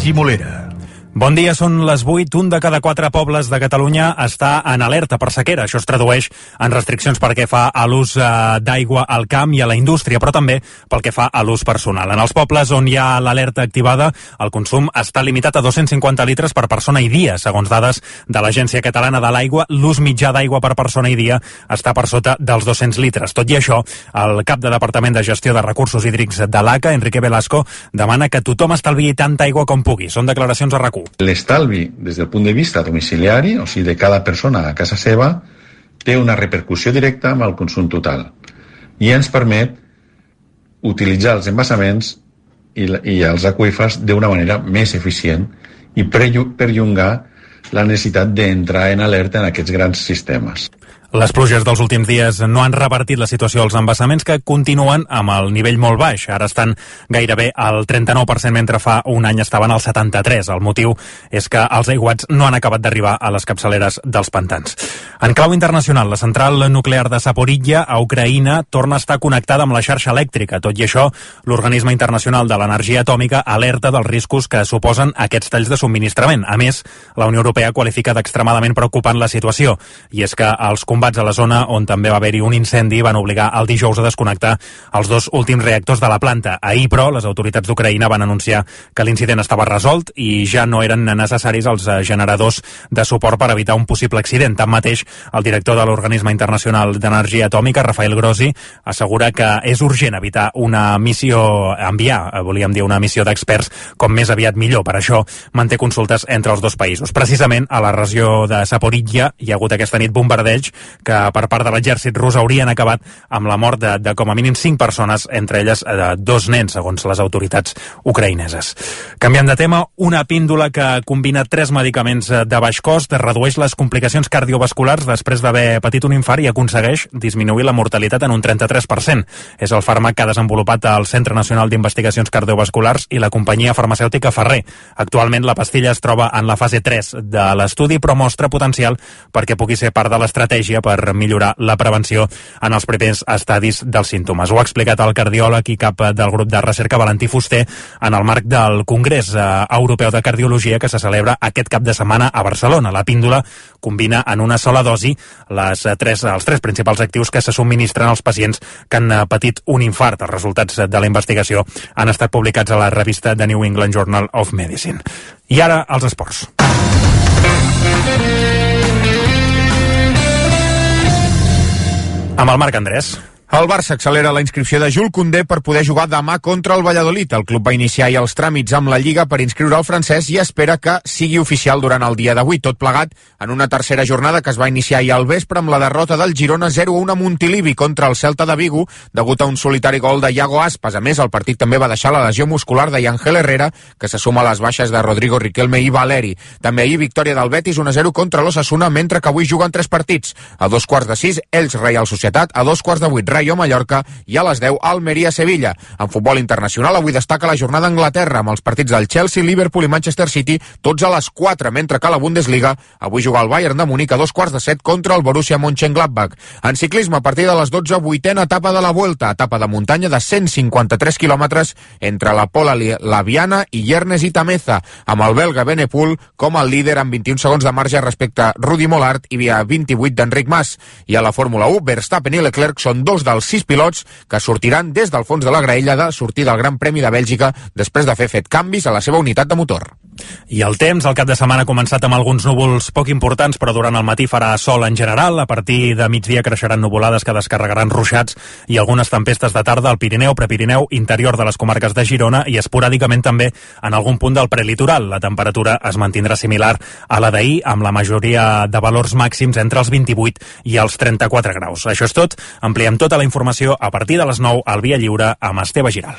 Sergi Molera. Bon dia, són les 8. Un de cada 4 pobles de Catalunya està en alerta per sequera. Això es tradueix en restriccions pel que fa a l'ús d'aigua al camp i a la indústria, però també pel que fa a l'ús personal. En els pobles on hi ha l'alerta activada, el consum està limitat a 250 litres per persona i dia. Segons dades de l'Agència Catalana de l'Aigua, l'ús mitjà d'aigua per persona i dia està per sota dels 200 litres. Tot i això, el cap de Departament de Gestió de Recursos Hídrics de l'ACA, Enrique Velasco, demana que tothom estalviï tanta aigua com pugui. Són declaracions a RAC1. L'estalvi des del punt de vista domiciliari, o sigui, de cada persona a casa seva, té una repercussió directa amb el consum total i ens permet utilitzar els embassaments i els aqüífers d'una manera més eficient i perllongar la necessitat d'entrar en alerta en aquests grans sistemes. Les pluges dels últims dies no han revertit la situació als embassaments, que continuen amb el nivell molt baix. Ara estan gairebé al 39%, mentre fa un any estaven al 73%. El motiu és que els aiguats no han acabat d'arribar a les capçaleres dels pantans. En clau internacional, la central nuclear de Zaporizhia, a Ucraïna, torna a estar connectada amb la xarxa elèctrica. Tot i això, l'Organisme Internacional de l'Energia Atòmica alerta dels riscos que suposen aquests talls de subministrament. A més, la Unió Europea qualifica d'extremadament preocupant la situació, i és que els combats a la zona on també va haver-hi un incendi van obligar el dijous a desconnectar els 2 últims reactors de la planta. Ahir, però, les autoritats d'Ucraïna van anunciar que l'incident estava resolt i ja no eren necessaris els generadors de suport per evitar un possible accident. Tanmateix, el director de l'Organisme Internacional d'Energia Atòmica, Rafael Grossi, assegura que és urgent evitar una missió, volíem dir una missió d'experts com més aviat millor. Per això manté consultes entre els dos països. Precisament a la regió de Zaporizhia hi ha hagut aquesta nit bombardeig que per part de l'exèrcit rus haurien acabat amb la mort de com a mínim 5 persones, entre elles 2 nens, segons les autoritats ucraïneses. Canviant de tema, una píndola que combina 3 medicaments de baix cost redueix les complicacions cardiovasculars després d'haver patit un infart i aconsegueix disminuir la mortalitat en un 33%. És el fàrmac que ha desenvolupat el Centre Nacional d'Investigacions Cardiovasculars i la companyia farmacèutica Ferrer. Actualment la pastilla es troba en la fase 3 de l'estudi, però mostra potencial perquè pugui ser part de l'estratègia per millorar la prevenció en els primers estadis dels símptomes. Ho ha explicat el cardiòleg i cap del grup de recerca Valentí Fuster en el marc del Congrés Europeu de Cardiologia que se celebra aquest cap de setmana a Barcelona. La píndola combina en una sola dosi els 3 principals actius que se subministren als pacients que han patit un infart. Els resultats de la investigació han estat publicats a la revista The New England Journal of Medicine. I ara, els esports. Amb el Marc Andrés. El Barça accelera la inscripció de Jules Koundé per poder jugar demà contra el Valladolid. El club va iniciar ja els tràmits amb la Lliga per inscriure el francès i espera que sigui oficial durant el dia d'avui. Tot plegat en una tercera jornada que es va iniciar ahir al vespre amb la derrota del Girona 0-1 a Montilivi contra el Celta de Vigo, degut a un solitari gol de Iago Aspas. A més, el partit també va deixar la lesió muscular de Ángel Herrera, que se suma a les baixes de Rodrigo Riquelme i Valeri. També ahir victòria del Betis 1-0 contra l'Osasuna, mentre que avui juguen 3 partits. A 2:15, Elx Reial Societat, a 2:08, Rayo Mallorca i a les 10 Almeria-Sevilla. En futbol internacional avui destaca la jornada a Anglaterra amb els partits del Chelsea, Liverpool i Manchester City, tots a les 4, mentre que a la Bundesliga avui juga el Bayern de Múnich a 2:15 contra el Borussia Mönchengladbach. En ciclisme, a partir de les 12, 8ª etapa de la Vuelta, etapa de muntanya de 153 quilòmetres entre la Pola Laviana i Yernes i Tameza, amb el belga Benepul com el líder amb 21 segons de marge respecte a Rudi Mollard i via 28 d'Enric Mas. I a la Fórmula 1, Verstappen i Leclerc són 2 dels 6 pilots que sortiran des del fons de la graella de sortir del Gran Premi de Bèlgica després de fer fet canvis a la seva unitat de motor. I el temps, el cap de setmana ha començat amb alguns núvols poc importants, però durant el matí farà sol en general. A partir de migdia creixeran nuvolades que descarregaran ruixats i algunes tempestes de tarda al Pirineu, Prepirineu, interior de les comarques de Girona i esporàdicament també en algun punt del prelitoral. La temperatura es mantindrà similar a la d'ahir, amb la majoria de valors màxims entre els 28 i els 34 graus. Això és tot. Ampliem tota la informació a partir de les 9 al Via Lliure amb Esteve Giral.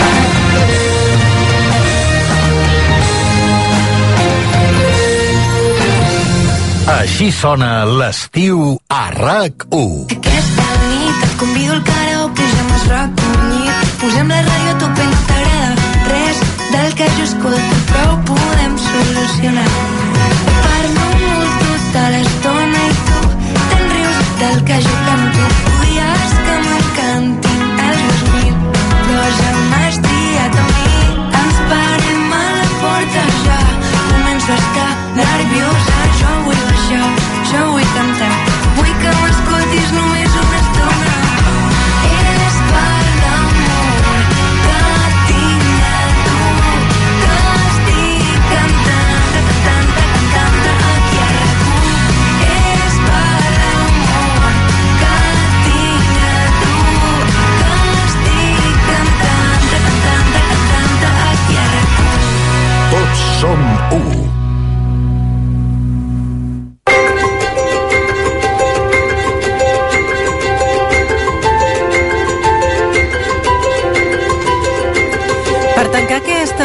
Així sona l'estiu a RAC1. Aquesta nit et convido al karaoke, ja m'has recollit. Posem la ràdio a tope, no t'agrada res del que jo escolto, però ho podem solucionar. Parlo molt tota l'estona i tu te'n rius del que jo canto. Odies que me cantin els 2000, però ja m'has triat a mi. Ens parem a la porta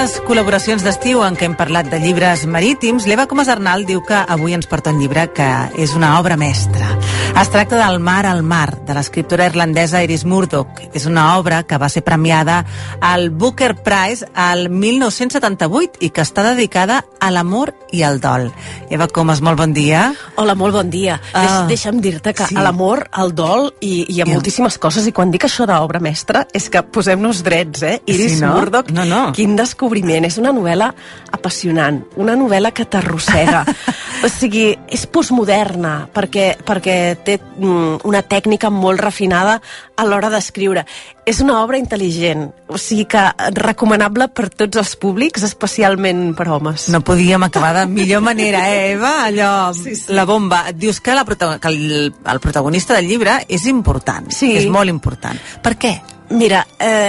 aquestes col·laboracions d'estiu en què hem parlat de llibres marítims, l'Eva Comas Arnal diu que avui ens porta un llibre que és una obra mestra. Es tracta del Mar al mar, de l'escriptora irlandesa Iris Murdoch. És una obra que va ser premiada al Booker Prize al 1978 i que està dedicada a l'amor i al dol. Eva Comas, molt bon dia. Hola, molt bon dia. Deixa'm dir-te que a l'amor, al dol i a moltíssimes coses, i quan dic això d'obra mestra és que posem-nos drets, Iris Murdoch, quin descobriment. És una novel·la apassionant, una novel·la que t'arrossega. O sigui, és postmoderna, perquè té una tècnica molt refinada a l'hora d'escriure. És una obra intel·ligent, o sigui que recomanable per tots els públics, especialment per homes. No podíem acabar de millor manera, Eva? Allò, la bomba. Et dius que el protagonista del llibre és important, és molt important. Per què? Mira,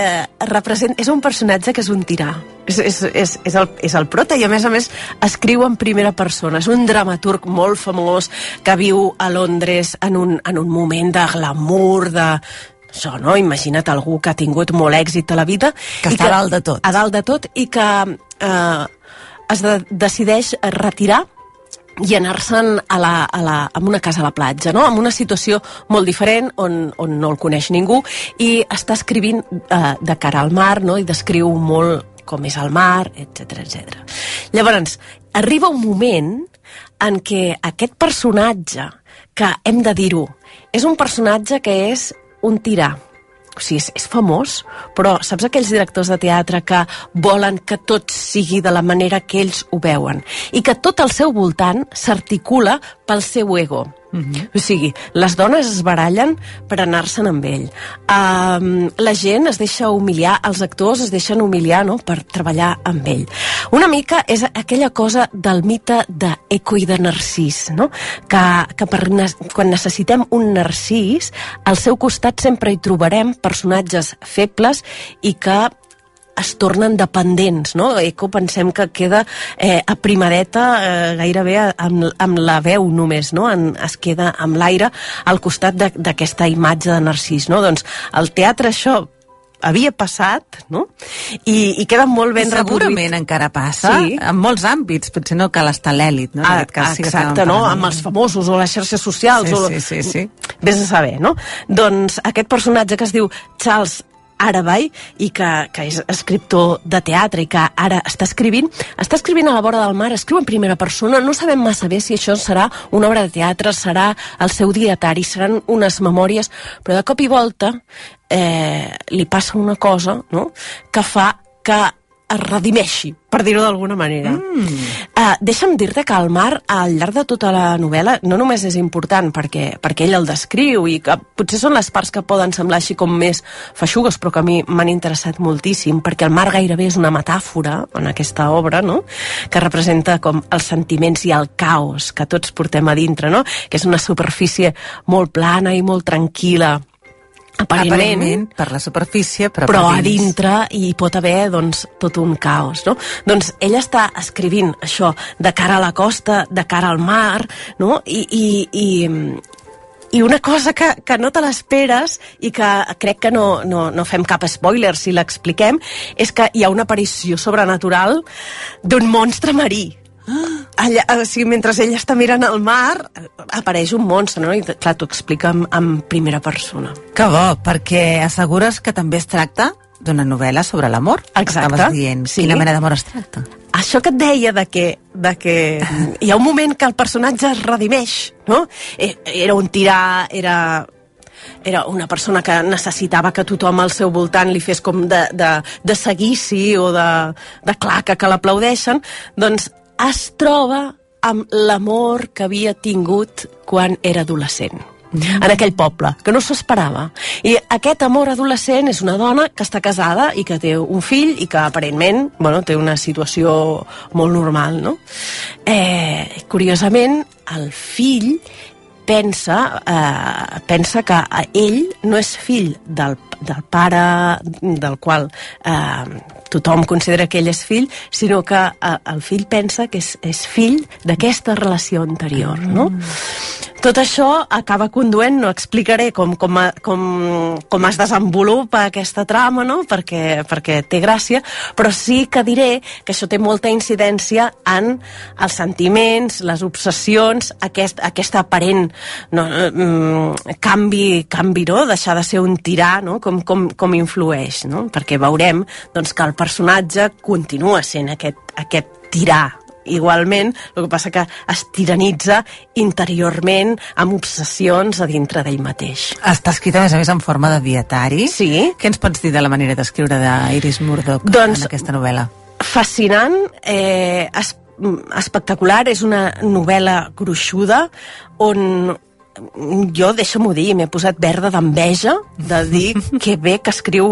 és un personatge que és un tirà. És el prota i a més escriu en primera persona. És un dramaturg molt famós que viu a Londres en un moment de glamour, això, no? Imagina't algú que ha tingut molt èxit a la vida. Que està a dalt de tot. A dalt de tot i que es decideix retirar i anar-se'n a una casa a la platja, no? En una situació molt diferent on no el coneix ningú i està escrivint de cara al mar, no? I descriu molt com és el mar, etc. Llavors, arriba un moment en què aquest personatge, que hem de dir-ho, és un personatge que és un tirà. O sigui, és famós, però saps aquells directors de teatre que volen que tot sigui de la manera que ells ho veuen i que tot al seu voltant s'articula pel seu ego. O sigui, les dones es barallen per anar-se'n amb ell. La gent es deixa humiliar, els actors es deixen humiliar, no?, per treballar amb ell. Una mica és aquella cosa del mite d'Eco i de Narcís, no?, que quan necessitem un Narcís, al seu costat sempre hi trobarem personatges febles i que es tornen dependents, no? Eco pensem que queda aprimadeta gairebé amb la veu només, no? Es queda amb l'aire al costat d'aquesta imatge de Narcís, no? Doncs al teatre això havia passat, no? I queda molt ben reproduït. Segurament encara passa, en molts àmbits, potser no cal estar a l'èlit, no? Exacte, no? Amb els famosos o les xarxes socials. Sí. Vés a saber, no? Doncs aquest personatge que es diu Charles Arabay i que és escriptor de teatre i que ara està escrivint a la vora del mar, escriu en primera persona. No sabem massa bé si això serà una obra de teatre, serà el seu dietari, seran unes memòries, però de cop i volta li passa una cosa, no?, que fa que es redimeixi, per dir-ho d'alguna manera. Deixa'm dir-te que el mar, al llarg de tota la novel·la, no només és important perquè ell el descriu i que potser són les parts que poden semblar així com més feixugues, però que a mi m'han interessat moltíssim, perquè el mar gairebé és una metàfora en aquesta obra, no?, que representa com els sentiments i el caos que tots portem a dintre, no?, que és una superfície molt plana i molt tranquil·la, aparentment per la superfície, però a dintre hi pot haver, doncs, tot un caos, no? Doncs ella està escrivint això de cara a la costa, de cara al mar, no? I una cosa que no te l'esperes i que crec que no fem cap spoiler si l'expliquem, és que hi ha una aparició sobrenatural d'un monstre marí. Allà, o sigui, mentre ella està mirant al mar apareix un monstre, no? I clar, t'ho explica en primera persona. Que bo, perquè assegures que també es tracta d'una novel·la sobre l'amor. Exacte. Estaves dient, quina mena d'amor es tracta? Això que et deia de que hi ha un moment que el personatge es redimeix, no? Era un tirà, era una persona que necessitava que tothom al seu voltant li fes com de seguici o de claca que l'aplaudeixen, doncs es troba amb l'amor que havia tingut quan era adolescent, en aquell poble, que no s'ho esperava. I aquest amor adolescent és una dona que està casada i que té un fill i que aparentment, té una situació molt normal, no? Curiosament, el fill pensa que ell no és fill del pare del qual tothom considera que ell és fill, sinó que el fill pensa que és fill d'aquesta relació anterior, no? Tot això acaba conduent, no explicaré com es desenvolupa aquesta trama, no? perquè té gràcia, però sí que diré que això té molta incidència en els sentiments, les obsessions, aquest aparent canvi, no? Deixar de ser un tirà, no? com influeix, no? Perquè veurem doncs, que el personatge continua sent aquest tirà igualment, el que passa que es tiranitza interiorment amb obsessions a dintre d'ell mateix. Està escrit a més en forma de dietari. Sí. Què ens pots dir de la manera d'escriure d'Iris Murdoch en aquesta novel·la? Fascinant, espectacular, és una novel·la gruixuda on jo, deixa-m'ho dir, m'he posat verda d'enveja de dir que bé que escriu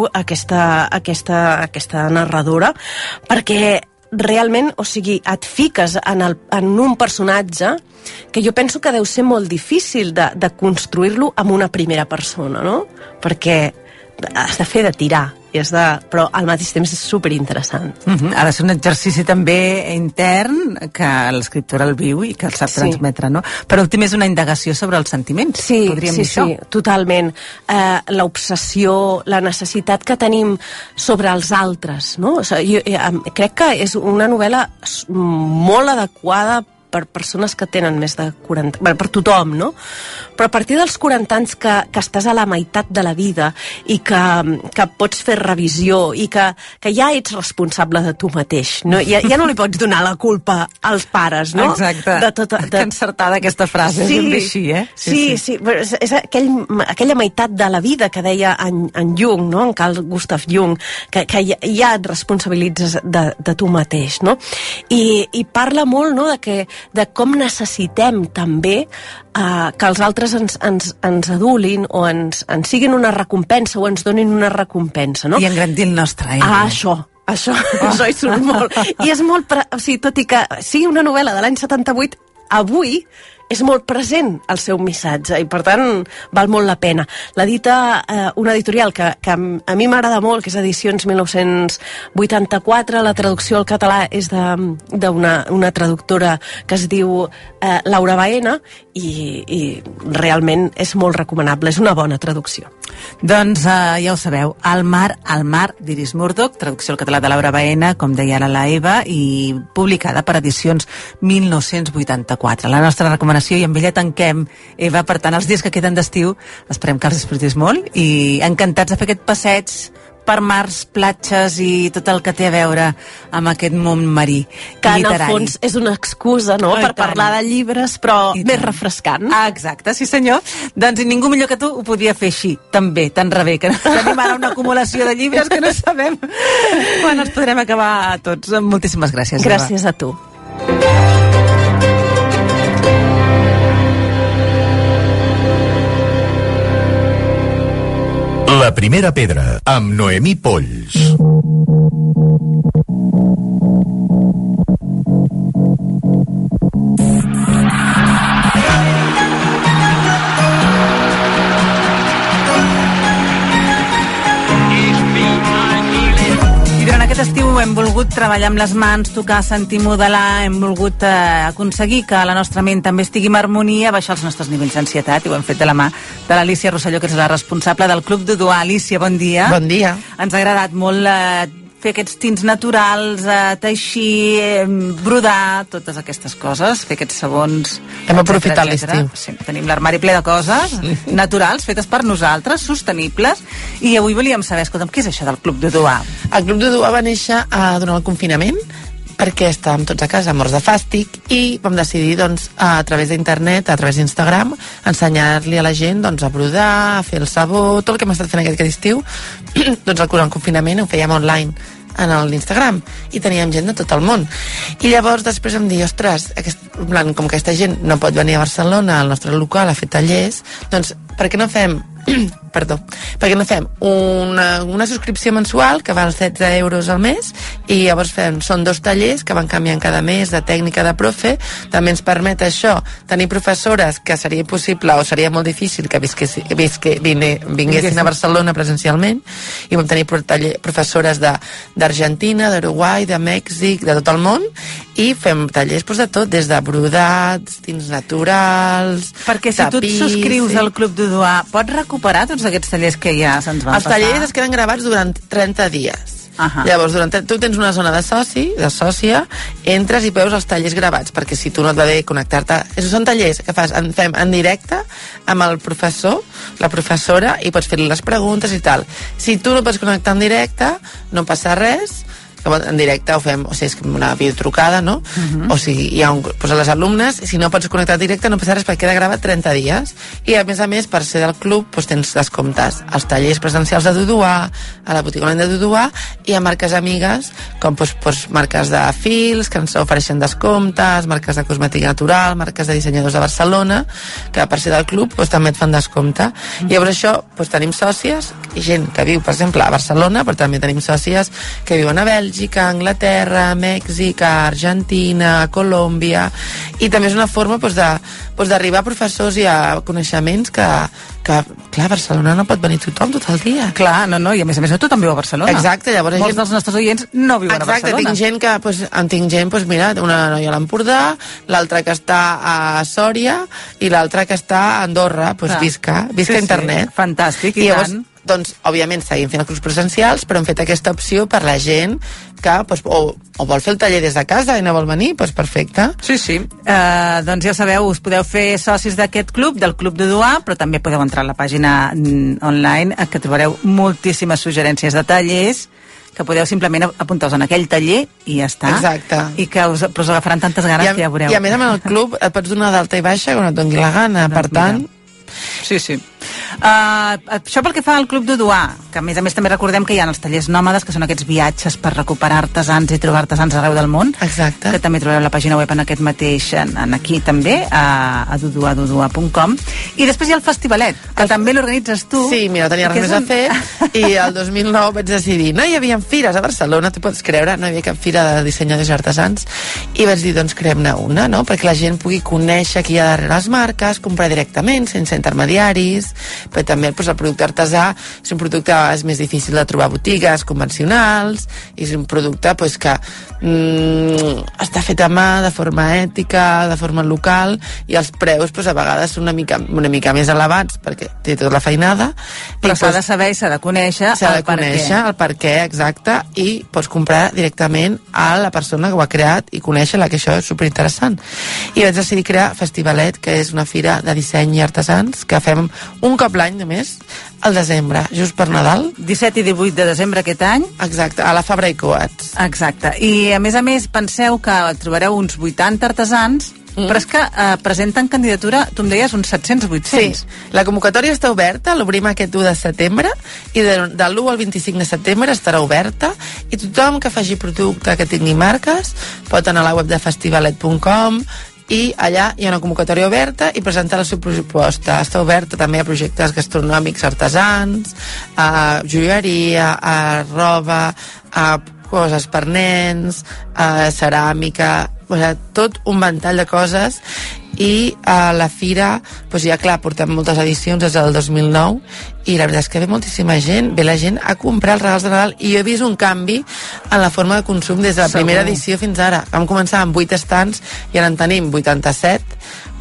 aquesta narradora, perquè realment, o sigui, et fiques en un personatge que jo penso que deu ser molt difícil de construir-lo amb una primera persona, no? Perquè has de fer de tirar, però al mateix temps és superinteressant. Ha de ser un exercici també intern que l'escriptora el viu i que el sap transmetre, no? Per últim, és una indagació sobre els sentiments, podríem dir això. Sí, totalment. L'obsessió, la necessitat que tenim sobre els altres, no? O sigui, jo crec que és una novel·la molt adequada per persones que tenen més de 40... Bé, per tothom, no? Però a partir dels 40 anys que estàs a la meitat de la vida i que pots fer revisió i que ja ets responsable de tu mateix, no? Ja no li pots donar la culpa als pares, no? Exacte. Que encertada aquesta frase, és ben bé així, eh? Sí. És aquella meitat de la vida que deia en Jung, no? En Carl Gustav Jung, que ja et responsabilitzes de tu mateix, no? I parla molt, no?, de com necessitem també que els altres ens adulin o ens siguin una recompensa o ens donin una recompensa, no? I engrandir el nostre ego. Això hi surt molt. I és molt... O sigui, tot i que sigui una novel·la de l'any 78, avui és molt present el seu missatge i per tant val molt la pena. L'edita una editorial que a mi m'agrada molt, que és Edicions 1984, la traducció al català és d'una traductora que es diu Laura Baena i realment és molt recomanable, és una bona traducció. Doncs ja ho sabeu, Al mar, d'Iris Murdoch, traducció al català de Laura Baena, com deia ara la Eva, i publicada per Edicions 1984. La nostra recomanació, i amb ella tanquem, Eva. Per tant, els dies que queden d'estiu esperem que els disfrutis molt i encantats de fer aquest passeig per mars, platges i tot el que té a veure amb aquest món marí que literari. En el fons és una excusa, no?, per parlar de llibres, però més refrescant. Exacte, sí senyor. Doncs ningú millor que tu ho podia fer així, també, tan rebé, que tenim ara una acumulació de llibres que no sabem quan els podrem acabar tots. Moltíssimes gràcies, Eva. Gràcies a tu. La primera pedra, amb Noemí Polls. Aquest estiu hem volgut treballar amb les mans, tocar, sentir, modelar, hem volgut aconseguir que la nostra ment també estigui en harmonia, baixar els nostres nivells d'ansietat, i ho hem fet de la mà de l'Alícia Rosselló, que és la responsable del Club Duduà. Alícia, bon dia. Bon dia. Ens ha agradat molt fer aquests tints naturals, teixir, brodar, totes aquestes coses, fer aquests sabons... Hem aprofitat l'estiu. Sí, tenim l'armari ple de coses naturals, fetes per nosaltres, sostenibles, i avui volíem saber, escolta'm, què és això del Club Duduà? El Club Duduà va néixer durant el confinament, perquè estàvem tots a casa morts de fàstic i vam decidir, doncs, a través d'internet, a través d'Instagram, ensenyar-li a la gent, doncs, a brodar, a fer el sabó, tot el que hem estat fent aquest estiu, doncs al confinament ho fèiem online en l'Instagram i teníem gent de tot el món. I llavors després em dir, ostres, com que aquesta gent no pot venir a Barcelona al nostre local a fer tallers, doncs per què no fem perquè no fem una subscripció mensual que val 16 euros al mes i llavors són 2 tallers que van canviant cada mes de tècnica de profe. També ens permet això tenir professores que seria impossible o seria molt difícil que vinguessin a Barcelona presencialment, i vam tenir professores d'Argentina, d'Uruguai, de Mèxic, de tot el món, i fem tallers de tot, des de brodats, tints naturals, perquè si tu et subscrius al Club d'Odoar pots recuperar tots aquests tallers que ja se'ns van passar? Els tallers es queden gravats durant 30 dies. Llavors, tu tens una zona de sòcia, entres i veus els tallers gravats, perquè si tu no et va bé connectar-te... Són tallers que fem en directe amb el professor, la professora, i pots fer-li les preguntes i tal. Si tu no pots connectar en directe, no passa res, en directe ho fem, o sigui, és com una videotrucada, no? O sigui, hi ha a les alumnes, si no pots connectar directe no passa res perquè queda gravat 30 dies. I a més, per ser del club, tens descomptes als tallers presencials de Duduà, a la botiga online de Duduà, i a marques amigues, com marques de fils, que ens ofereixen descomptes, marques de cosmètica natural, marques de dissenyadors de Barcelona, que per ser del club també et fan descompte. I llavors això, tenim sòcies, i gent que viu, per exemple, a Barcelona, però també tenim sòcies que viuen a Bèlgica, a Anglaterra, a Mèxic, a Argentina, a Colòmbia, i també és una forma d'arribar a professors i a coneixements que clar, a Barcelona no pot venir tothom tot el dia. Clar, no, i a més no tothom viu a Barcelona. Exacte, llavors... Molts dels nostres oients no viuen a Barcelona. Exacte, tinc gent, mira, una noia a l'Empordà, l'altra que està a Sòria i l'altra que està a Andorra, visca internet. Fantàstic, i llavors, tant. Doncs, òbviament, seguim fent els cursos presencials, però hem fet aquesta opció per la gent que o vol fer el taller des de casa i no vol venir, perfecte. Sí. Doncs ja sabeu, us podeu fer socis d'aquest club, del Club d'Odoar, però també podeu entrar a la pàgina online, que trobareu moltíssimes suggerències de tallers que podeu simplement apuntar-vos en aquell taller i ja està. Exacte. I que us agafaran tantes ganes que ja veureu. I a més, en el club et pots donar d'alta i baixa quan et doni la gana, per tant... Sí. Això pel que fa al Club d'Odoar, que a més també recordem que hi ha els tallers nòmades, que són aquests viatges per recuperar artesans i trobar artesans arreu del món. Exacte. Que també trobeu la pàgina web en aquest mateix, aquí també, a duduar.com. I després hi ha el festivalet, que també l'organitzes tu. Sí, mira, tenia res més a fer, i el 2009 vaig decidir, no hi havia fires a Barcelona, t'ho pots creure, no hi havia cap fira de dissenyadors i artesans, i vaig dir, doncs creem-ne una, no?, perquè la gent pugui conèixer qui hi ha darrere les marques, comprar directament, sense intermediaris, però també el producte artesà és un producte més difícil de trobar a botigues convencionals, és un producte que està fet a mà, de forma ètica, de forma local, i els preus a vegades són una mica més elevats perquè té tota la feinada, però s'ha de saber i s'ha de conèixer el per què, exacte, i pots comprar directament a la persona que ho ha creat i conèixer-la, que això és superinteressant. I vaig decidir crear Festivalet, que és una fira de disseny i artesans que fem un cop l'any només, al desembre, just per Nadal. 17 i 18 de desembre aquest any. Exacte, a la Fabra i Coats. Exacte, i a més penseu que trobareu uns 80 artesans, però és que presenten candidatura, tu em deies, uns 700-800. Sí, la convocatòria està oberta, l'obrim aquest 1 de setembre, i de l'1 al 25 de setembre estarà oberta, i tothom que faci producte, que tingui marques, pot anar a la web de festivalet.com, i allà hi ha una convocatòria oberta i presentar la seva proposta. Està oberta també a projectes gastronòmics artesans, a joieria, a roba, a coses per nens, a ceràmica, tot un ventall de coses. I a la fira, ja clar, portem moltes edicions des del 2009, i la veritat és que ve moltíssima gent, ve la gent a comprar els regals de Nadal, i jo he vist un canvi en la forma de consum des de la primera edició fins ara. Vam començar amb 8 estants i ara en tenim 87,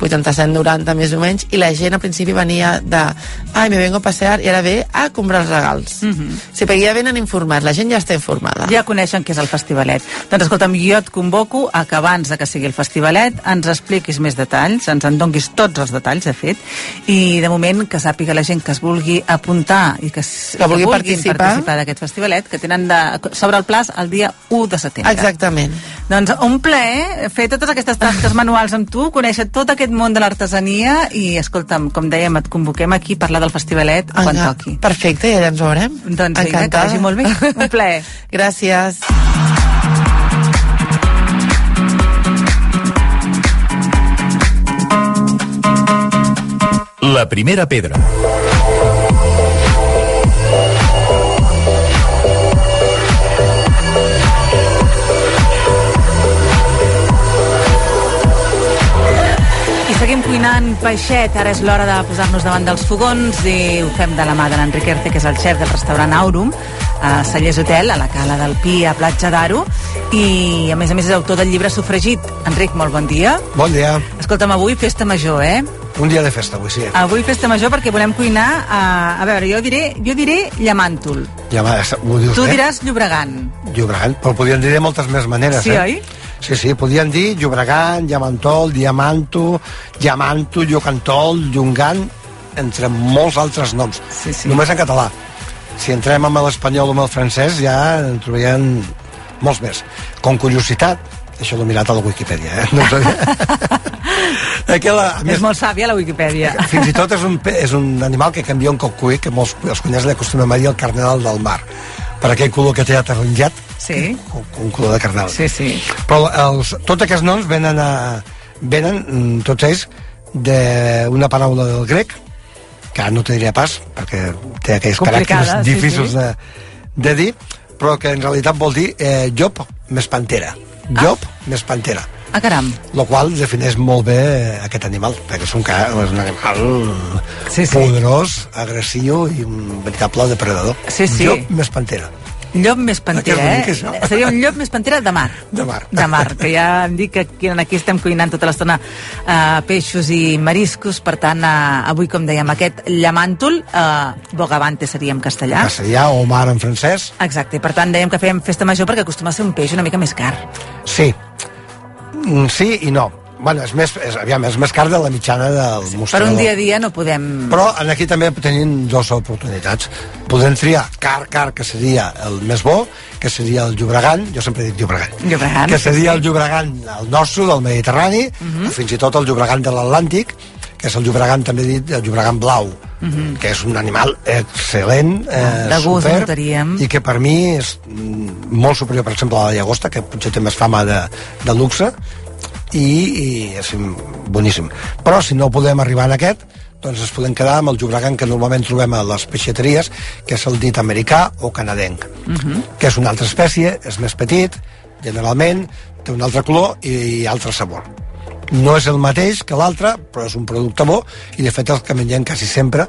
90 més o menys, i la gent al principi venia de me vengo a passear, i ara ve a comprar els regals. Sí, perquè ja venen informats, la gent ja està informada. Ja coneixen què és el Festivalet. Doncs escolta'm, jo et convoco a que abans de que sigui el Festivalet ens expliquis més detalls, ens en donguis tots els detalls, de fet, i de moment que sàpiga la gent que es vulgui apuntar i que vulgui participar d'aquest Festivalet, que tenen sobre el plaç el dia 1 de setembre. Exactament. Doncs un plaer fer totes aquestes tasques manuals amb tu, conèixer tot aquest món de l'artesania, i escolta'm, com dèiem, et convoquem aquí a parlar del Festivalet quan toqui. Perfecte, i allà ens veurem. Doncs vinga, que vagi molt bé. Un plaer. Gràcies. La primera pedra. seguim cuinant peixet. Ara és l'hora de posar-nos davant dels fogons i ho fem de la mà de l'Enric Erce, que és el xef del restaurant Aurum, a Cellers Hotel, a la Cala del Pi, a Platja d'Aro, i a més és autor del llibre Sofregit. Enric, molt bon dia. Bon dia. Escolta'm, avui festa major, Un dia de festa, avui, sí. Avui festa major perquè volem cuinar a veure, jo diré llamàntol. Tu diràs Llobregan. Llobregan, però podríem dir de moltes més maneres, sí, oi? Sí, podríem dir Llobregan, Llamantol, Diamanto, Llocantol, Llongan, entre molts altres noms. Sí. Només en català. Si entrem amb l'espanyol o amb el francès ja en trobaríem molts més. Com curiositat, això l'he mirat a la Wikipedia, no ho sabia. És molt sàvia la Wikipedia. Fins i tot és un animal que canvia un cocuí, que molts els cuiners li acostumem a dir el cardenal del mar, per aquell color que té ataronjat, sí. Un color de cardenal. Sí. Però tots aquests noms venen tots ells d'una paraula del grec, que ara no te diré pas, perquè té aquells caràcters difícils de dir, però que en realitat vol dir llop més pantera. Llop més pantera. Ah, caram. Lo qual defineix molt bé aquest animal, perquè és un animal poderós, agressiu i un veritable depredador. Sí. Llop més pantera. Llop més pantera, Seria un llop més pantera de mar. De mar. De mar, que ja em dic que aquí estem cuinant tota l'estona peixos i mariscos, per tant, avui, com dèiem, aquest llamàntol, bogavante seria en castellà. Castellà o mar en francès. Exacte, per tant, dèiem que fèiem festa major perquè acostuma a ser un peix una mica més car. Sí i no. Bueno, és més car de la mitjana del mostrador. Per un dia a dia no podem... Però aquí també tenim dues oportunitats. Podem triar car, que seria el més bo, que seria el Llobregan, jo sempre he dit Llobregan, que seria el Llobregan el nostre, del Mediterrani, o fins i tot el Llobregan de l'Atlàntic, que és el Llobregan, també dit, el Llobregan blau, que és un animal excel·lent, super, i que per mi és molt superior, per exemple, a la llagosta, que potser té més fama de luxe, i és boníssim. Però si no podem arribar en aquest, doncs ens podem quedar amb el Llobregan que normalment trobem a les peixateries, que és el dit americà o canadenc, que és una altra espècie, és més petit, generalment, té un altre color i altre sabor. No és el mateix que l'altre, però és un producte bo, i de fet el que mengem quasi sempre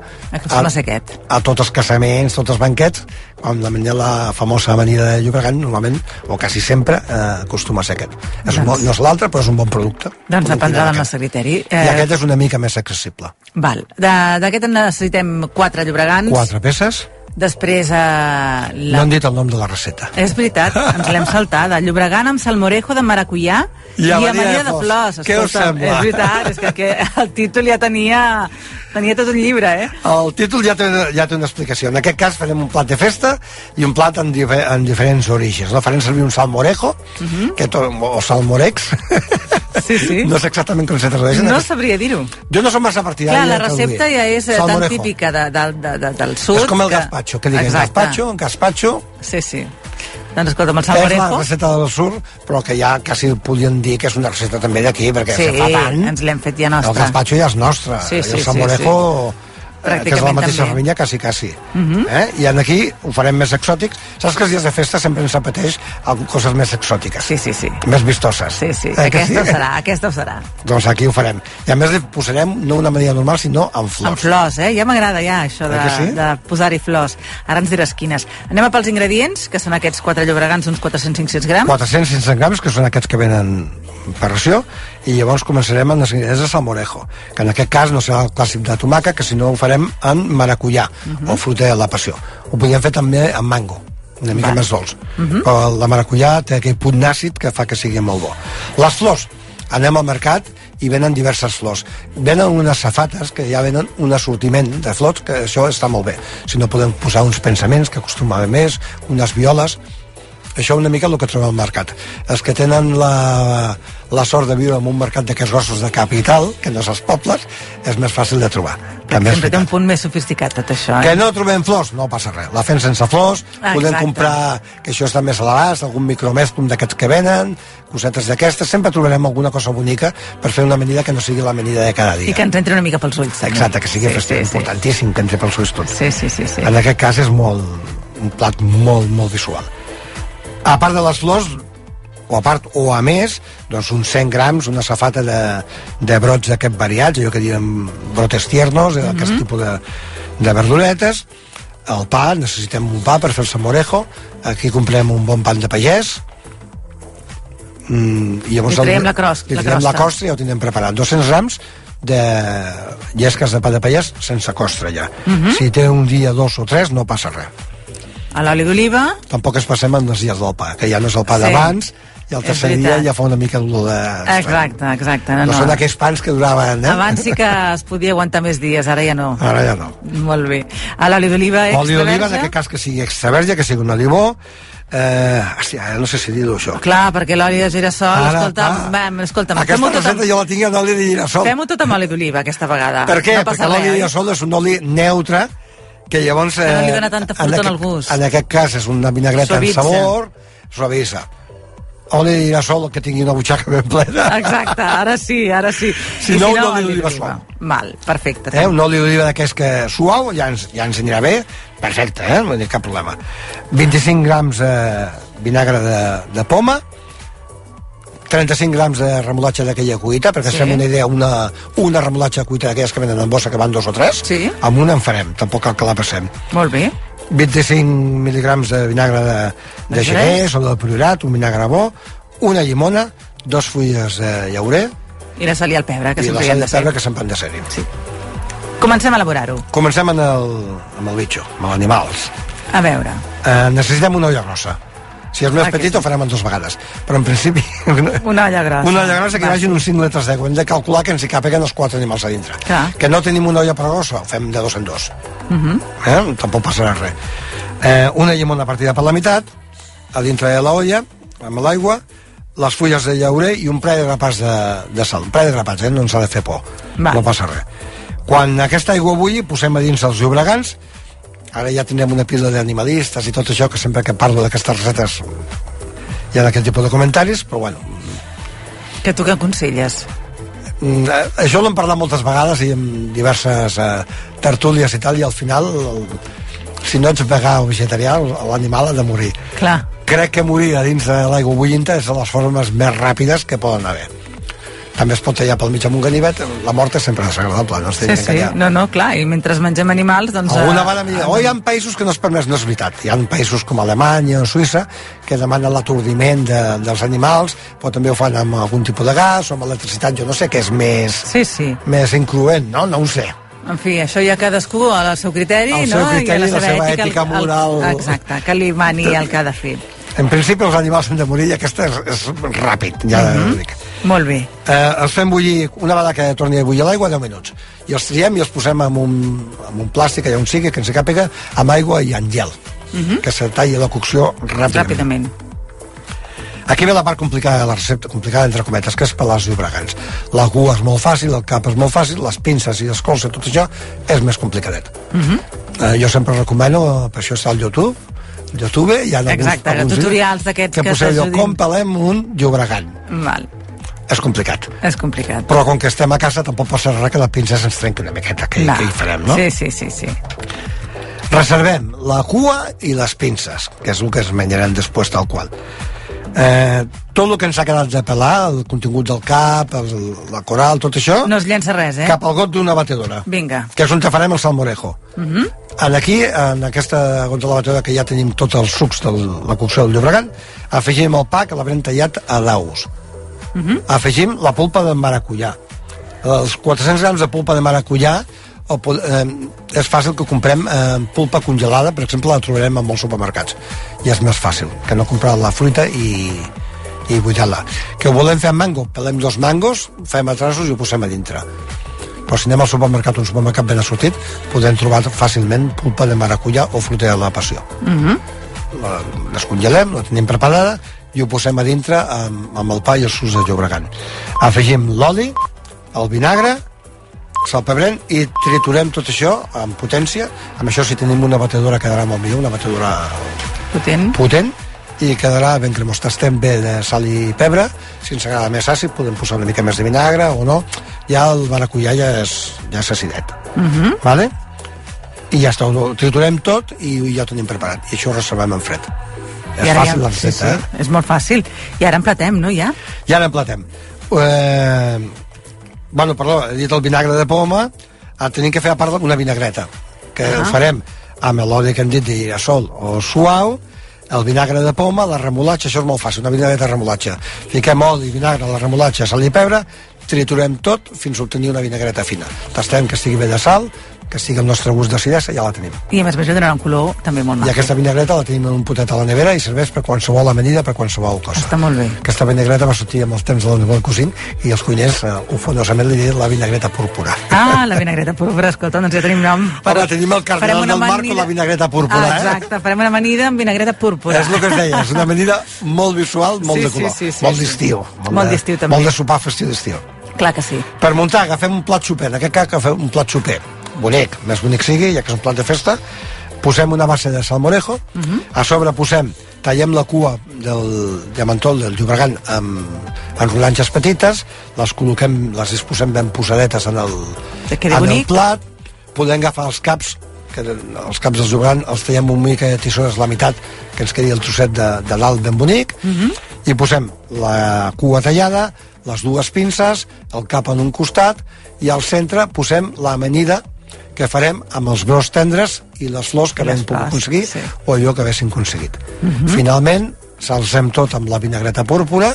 a tots els casaments, tots els banquets, quan mengem la famosa amanida de Llobregan, normalment, o quasi sempre, acostuma a ser aquest. No és l'altre, però és un bon producte. Doncs dependrà del nostre criteri. I aquest és una mica més accessible. Val. D'aquest en necessitem 4 Llobregans. 4 peces. Després... No han dit el nom de la recepta. És veritat, ens l'hem saltat. Llobregan amb salmorejo de maracuyà i amanida de flors. Què us sembla? És veritat, és que el títol ja tenia tot un llibre, El títol ja té una explicació. En aquest cas farem un plat de festa i un plat en diferents orígens. Farem servir un salmorejo, o salmorex. Sí. No sé exactament com se tradueixen. No sabria dir-ho. Jo no som massa partidari. Clar, la recepta ja és tan típica del sud. És com el gazpacho, que diguem gazpacho. Sí. Doncs escolta, amb el salmorejo... És la recepta del sud, però que ja quasi podríem dir que és una recepta també d'aquí, perquè se fa tant... Sí, ens l'hem fet ja nostra. El gazpacho ja és nostre. El salmorejo... que és la mateixa ravenya, quasi. I aquí ho farem més exòtic. Saps que els dies de festa sempre ens apeteix coses més exòtiques. Sí. Més vistoses. Sí. Aquesta ho serà. Doncs aquí ho farem. I a més li posarem no una amanida normal, sinó amb flors. Amb flors, Ja m'agrada això de posar-hi flors. Ara ens diràs quines. Anem a pels ingredients, que són aquests 4 llobregans, uns 400-500 grams. 400-500 grams, que són aquests que venen per ració, i llavors començarem amb els ingredients de salmorejo, que en aquest cas no serà el clàssic de tomaca, que si no ho farem en maracuyà, o fruita de la passió. Ho podríem fer també amb mango, una mica més dolç. Però la maracuyà té aquell punt àcid que fa que sigui molt bo. Les flors, anem al mercat i venen diverses flors. Venen unes safates que ja venen un assortiment de flors, que això està molt bé. Si no podem posar uns pensaments, que acostuma a haver més, unes violes. Això una mica el que trobem al mercat. Els que tenen la sort de viure en un mercat d'aquests grossos de capital, que no és als pobles, és més fàcil de trobar. Sempre té un punt més sofisticat tot això. Que no trobem flors, no passa res. La fem sense flors, podem comprar, que això està més a l'abast, algun micromèstum d'aquests que venen, cosetes d'aquestes, sempre trobarem alguna cosa bonica per fer una amanida que no sigui l'amanida de cada dia. I que ens entri una mica pels ulls. Exacte, que sigui importantíssim que entri pels ulls tot. Sí. En aquest cas és un plat molt, molt visual. A part de les flors, o a part o a més, doncs uns 100 grams, una safata de brots d'aquest variats, allò que diuen brotes tiernos, aquest tipus de verduretes. El pa, necessitem un pa per fer el salmorejo. Aquí comprem un bon pan de pagès. I llavors li traiem la crosta, ja ho tindrem preparat. 200 grams de llesques de pa de pagès sense costra ja. Si té un dia, 2 o 3, no passa res. A l'oli d'oliva? Tampoc es passem en els dies del pa, que ja no és el pa d'abans, i el tercer dia ja fa una mica d'olor de... Exacte. No són aquells pans que duraven, Abans sí que es podia aguantar més dies, ara ja no. Ara ja no. Molt bé. A l'oli d'oliva extra verge? L'oli d'oliva, en aquest cas que sigui extra verge, que sigui un olivó, hòstia, no sé si dir-ho això. Clar, perquè l'oli de girassol, escolta'm, aquesta recepta jo la tinc en oli de girassol. Fem-ho tot amb oli d'oliva aquesta vegada. Per què? Perquè l'oli de girassol és un oli neutre, que llavors... Que no li dona tanta fruta en el gust. En aquest cas és una vinagreta amb sabor, suavissa. Oli de girassol que tingui una butxaca ben plena. Exacte, ara sí. Si no, un oli d'oliva suau. Val, perfecte. Un oli d'oliva d'aquest que suau, ja ens anirà bé. Perfecte, no hi ha cap problema. 25 grams de vinagre de poma, 35 grams de remolatge d'aquella cuita, perquè fem una idea, una remolatge de cuita d'aquelles que venen en bossa, que van 2 o 3, amb una en farem, tampoc cal que la passem. Molt bé. 25 mil·ligrams de vinagre de gerès o de priorat, un vinagre bo, una llimona, 2 fulles de llaurer i la sal i el pebre, que sempre hi han de ser. I la sal i el pebre, que sempre han de ser-hi. Sí. Comencem a elaborar-ho. Comencem amb el bitxo, amb els animals. A veure. Necessitem una olla grossa. Si és més petit ho farem en 2 vegades, però en principi... Una olla grossa. Una olla grossa que hi vagin uns 5 litres d'aigua. Hem de calcular que ens hi capeguen els 4 animals a dintre. Que no tenim una olla per grossa, ho fem de 2 en 2. Tampoc passarà res. Una llimona partida per la meitat, a dintre de l'olla, amb l'aigua, les fulles de llaurer i un parell de grapats de sal. Un parell de grapats, no ens ha de fer por. No passa res. Quan aquesta aigua bulli, posem a dins els llobregans. Ara ja tindrem una pila d'animalistes i tot això, que sempre que parlo d'aquestes receptes hi ha aquest tipus de comentaris, però bueno. Que tu què aconselles? Això l'hem parlat moltes vegades i en diverses tertúlies i tal, i al final, si no ets vegà o vegetarià, l'animal ha de morir. Clar. Crec que morir a dins de l'aigua bullinta és de les formes més ràpides que poden haver. També es pot tallar pel mig amb un ganivet, la mort és sempre desagradable, no? Sí, no, clar, i mentre mengem animals, doncs... Alguna vegada m'ha dit, hi ha països que no es permet, no és veritat, hi ha països com Alemanya o Suïssa que demanen l'atordiment dels animals, però també ho fan amb algun tipus de gas o amb electricitat, jo no sé què és més incloent, no? No ho sé. En fi, això ja cadascú al seu criteri, no? Al seu criteri, la seva ètica moral... Exacte, que li mani el que ha de fer. En principi els animals han de morir i aquesta és ràpid, ja ho dic. Molt bé. Els fem bullir, una vegada que torni a bullir l'aigua, 10 minuts. I els triem i els posem en un plàstic, allà on sigui, que ens hi càpiga, amb aigua i en gel, que se talli la cocció ràpidament. Aquí ve la part complicada de la recepta, complicada entre cometes, que és pelar els llobregans. La cua és molt fàcil, el cap és molt fàcil, les pinces i els cols i tot això és més complicadet. Jo sempre recomano, per això està al YouTube, hi ha tutorials d'aquests que poseu com pelem un llobregan. Val. És complicat. Però com que estem a casa tampoc passa res que la pinça se'ns trenqui una miqueta, que hi farem, no? Sí. Reservem la cua i les pinces, que és el que es menjarem després tal qual. Tot el que ens ha quedat de pelar, el contingut del cap, la coral, tot això... No es llença res, cap al got d'una batedora. Vinga. Que és on farem el salmorejo. Aquí, en aquesta got de la batedora, que ja tenim tots els sucs de la cocció del llobregan, afegim el pa, que l'haurem tallat a daus. Afegim la polpa de maracuyà. Els 400 grams de polpa de maracuyà és fàcil que comprem pulpa congelada, per exemple la trobarem en molts supermercats i és més fàcil que no comprar la fruita i buidar-la. Que ho volem fer amb mango, pelem 2 mangos, fem a trossos i ho posem a dintre. Però si anem al supermercat, un supermercat ben assortit, podem trobar fàcilment pulpa de maracuyà o fruita de la passió. La descongelem, la tenim preparada i ho posem a dintre amb el pa i els sucs de llobregan. Afegim l'oli, el vinagre, salpebrem i triturem tot això amb potència. Amb això, si tenim una batedora, quedarà molt millor, una batedora potent i quedarà ben cremós. Tastem bé de sal i pebre. Si ens agrada més àcid podem posar una mica més de vinagre o no. Ja el maracuyà ja és acidet. Vale? I ja està, ho triturem tot i ja ho tenim preparat. I això ho reservem en fred. És fàcil la recepta, És molt fàcil. I ara emplatem, no, ja? I ara emplatem. He dit el vinagre de poma, tenim que fer a part una vinagreta, que ho farem amb l'oli que hem dit de girassol o suau, el vinagre de poma, la remolatxa, això és molt fàcil, una vinagreta de remolatxa. Fiquem oli, vinagre, la remolatxa, sal i pebre, triturem tot fins a obtenir una vinagreta fina. Tastem que estigui bé de sal, que estigui el nostre gust d'acidesa, ja la tenim. I a més donarà un color també molt maco. I aquesta vinagreta la tenim en un potet a la nevera i serveix per qualsevol amanida, per qualsevol cosa. Està molt bé. Aquesta vinagreta va sortir amb els temps de la cosint i els cuiners ofondosament li diuen la vinagreta púrpura. La vinagreta púrpura, escolta, doncs ja tenim nom. Ara tenim el cardenal del Marco, la vinagreta púrpura. Exacte, farem una amanida amb vinagreta púrpura. És el que es deia, és una amanida molt visual, molt de color, molt d'estiu. Molt d'estiu també. Molt de sopar festiu d'estiu. Clar que sí. Per muntar agafem un plat soper, en aquest cas agafem un plat soper bonic, més bonic sigui, ja que és un plat de festa, posem una base de salmorejo, a sobre tallem la cua del llamentol del Llobregat en rodanxes petites, les col·loquem, les disposem ben posadetes en el plat, podem agafar els caps dels Llobregat, els tallem un mica de tisores la meitat, que ens quedi el trosset de dalt ben bonic, i posem la cua tallada, les dues pinces, el cap en un costat, i al centre posem l'amanida que farem amb els brots tendres i les flors que vam poder aconseguir o allò que haguéssim aconseguit. Finalment, salsem tot amb la vinagreta púrpura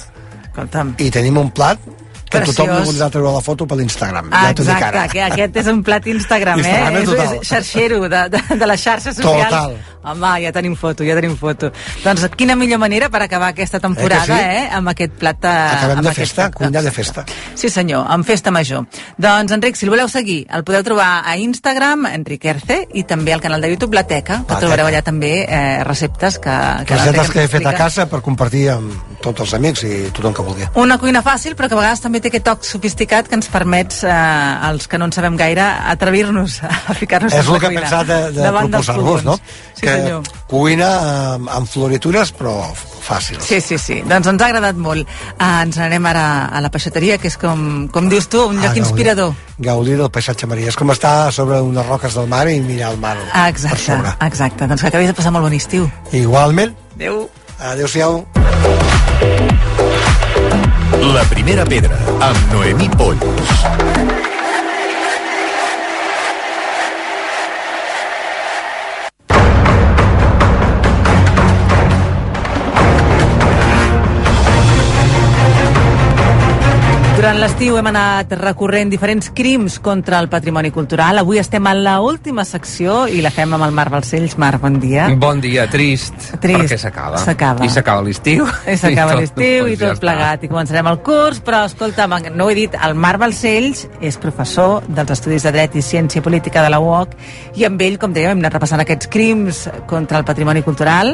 i tenim un plat que tothom li voldrà treure la foto per l'Instagram. Exacte, que aquest és un plat Instagram, és xarxero de les xarxes socials. Total. Home, ja tenim foto. Doncs quina millor manera per acabar aquesta temporada, amb aquest plat... Acabem de festa, cuina de festa. Sí senyor, amb festa major. Doncs Enric, si el voleu seguir, el podeu trobar a Instagram, Enric Erce, i també al canal de YouTube La Teca, que trobareu allà també receptes que he fet a casa per compartir amb tots els amics i tothom que vulgui. Una cuina fàcil, però que a vegades també té aquest toc sofisticat que ens permet, als que no en sabem gaire, atrevir-nos a ficar-nos en la cuina. És el que he pensat de proposar-vos, no? Sí, senyor. Cuina amb floritures, però fàcil. Sí. Doncs ens ha agradat molt. Ens anem ara a la peixateria, que és com dius tu, un lloc inspirador. Gaudir del paisatge marí. És com estar sobre unes roques del mar i mirar el mar per sobre. Exacte. Doncs que acabis de passar molt bon estiu. Igualment. Adéu. Adéu-siau. La primera pedra, amb Noemí Polls. Durant l'estiu hem anat recorrent diferents crims contra el patrimoni cultural. Avui estem a l'última secció i la fem amb el Marc Balcells. Marc, bon dia. Bon dia, trist. Perquè s'acaba. I s'acaba l'estiu. I tot plegat. I començarem el curs, però escolta, no ho he dit, el Marc Balcells és professor dels Estudis de Dret i Ciència Política de la UOC i amb ell, com dèiem, hem anat repassant aquests crims contra el patrimoni cultural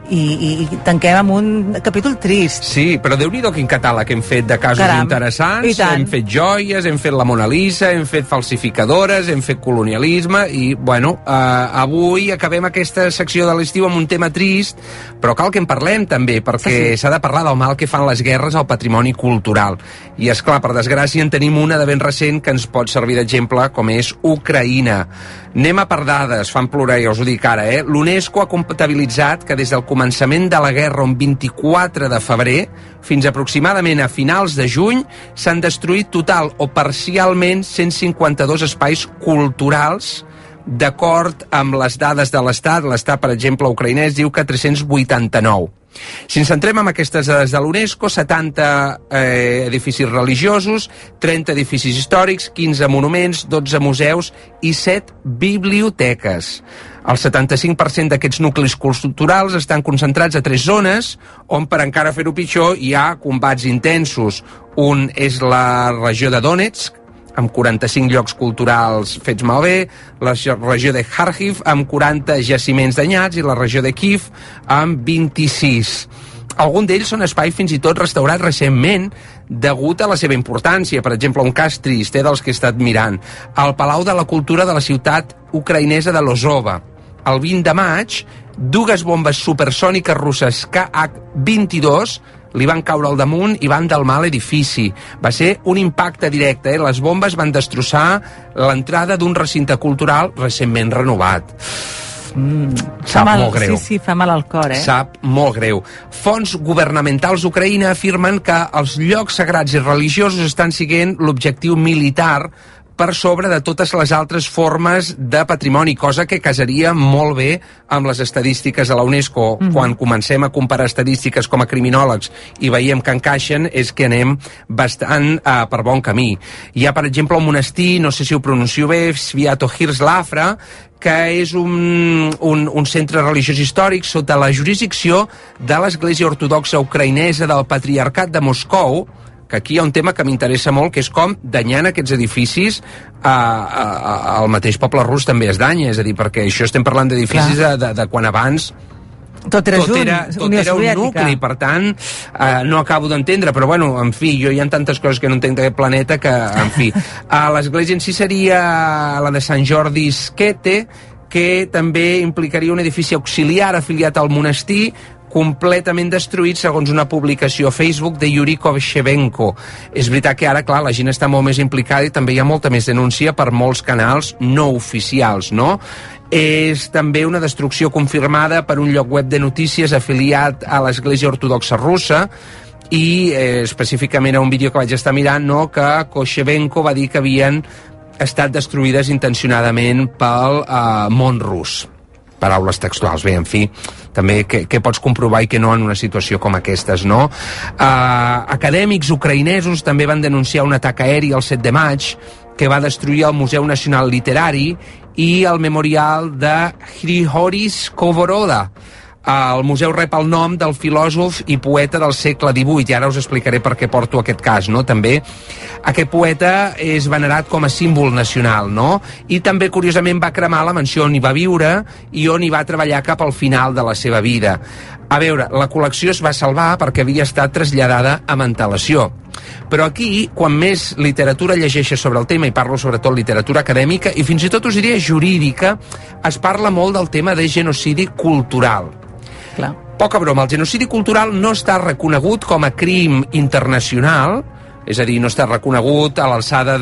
i tanquem amb un capítol trist. Sí, però Déu-n'hi-do quin catàleg hem fet de casos interessants. Hem fet joies, hem fet la Mona Lisa, hem fet falsificadores, hem fet colonialisme i, bueno, avui acabem aquesta secció de l'estiu amb un tema trist, però cal que en parlem també, perquè s'ha de parlar del mal que fan les guerres al patrimoni cultural. I, és clar, per desgràcia, en tenim una de ben recent que ens pot servir d'exemple, com és Ucraïna. Anem a per dades, fan plorar, ja us ho dic ara, L'UNESCO ha comptabilitzat que des del començament de la guerra, un 24 de febrer, fins aproximadament a finals de juny, s'han destruït total o parcialment 152 espais culturals. D'acord amb les dades de l'Estat, per exemple, ucraïnès diu que 389. Si ens centrem en aquestes dades de l'UNESCO, 70 edificis religiosos, 30 edificis històrics, 15 monuments, 12 museus i 7 biblioteques. El 75% d'aquests nuclis culturals estan concentrats a 3 zones on, per encara fer-ho pitjor, hi ha combats intensos. Un és la regió de Donetsk, amb 45 llocs culturals fets malbé, la regió de Kharkiv amb 40 jaciments danyats i la regió de Kiev amb 26. Alguns d'ells són espais fins i tot restaurats recentment degut a la seva importància. Per exemple, un cas trist dels que he estat mirant, el Palau de la Cultura de la ciutat ucraïnesa de Lozova. El 20 de maig, 2 bombes supersòniques russes Kh-22 li van caure al damunt i van delmar l'edifici. Va ser un impacte directe. Les bombes van destrossar l'entrada d'un recinte cultural recentment renovat. Sap molt greu. Sí, fa mal al cor, Sap molt greu. Fonts governamentals d'Ucraïna afirmen que els llocs sagrats i religiosos estan siguent l'objectiu militar per sobre de totes les altres formes de patrimoni, cosa que casaria molt bé amb les estadístiques de la UNESCO. Quan comencem a comparar estadístiques com a criminòlegs i veiem que encaixen, és que anem bastant per bon camí. Hi ha, per exemple, un monestir, no sé si ho pronuncio bé, Sviatohir-Zlafra, que és un centre religiós històric sota la jurisdicció de l'Església Ortodoxa Ucraïnesa del Patriarcat de Moscou, que aquí hi ha un tema que m'interessa molt, que és com danyant aquests edificis el mateix poble rus també es danya, és a dir, perquè això estem parlant d'edificis de quan abans tot era un nucli, per tant no acabo d'entendre, però bueno, en fi, jo hi ha tantes coses que no entenc d'aquest planeta que, en fi, l'església en si seria la de Sant Jordi Skete, que també implicaria un edifici auxiliar afiliat al monestir, completament destruït, segons una publicació a Facebook de Yuri Kovchevenko. És veritat que ara, clar, la gent està molt més implicada i també hi ha molta més denúncia per molts canals no oficials, no? És també una destrucció confirmada per un lloc web de notícies afiliat a l'Església Ortodoxa Russa, i específicament a un vídeo que vaig estar mirant, no?, que Kovchevenko va dir que havien estat destruïdes intencionadament pel món rus. Paraules textuals. Bé, en fi, també què pots comprovar i què no en una situació com aquestes, no? Acadèmics ucraïnesos també van denunciar un atac aeri el 7 de maig que va destruir el Museu Nacional Literari i el memorial de Grigory Skovoroda. El museu rep el nom del filòsof i poeta del segle XVIII, i ara us explicaré per què porto aquest cas, no? També aquest poeta és venerat com a símbol nacional, no? I també, curiosament, va cremar la mansió on hi va viure i on hi va treballar cap al final de la seva vida. A veure, la col·lecció es va salvar perquè havia estat traslladada amb antelació. Però aquí, quan més literatura llegeixes sobre el tema, i parlo sobretot literatura acadèmica, i fins i tot us diria jurídica, es parla molt del tema de genocidi cultural. Clar. Poca broma, el genocidi cultural no està reconegut com a crim internacional, és a dir, no està reconegut a l'alçada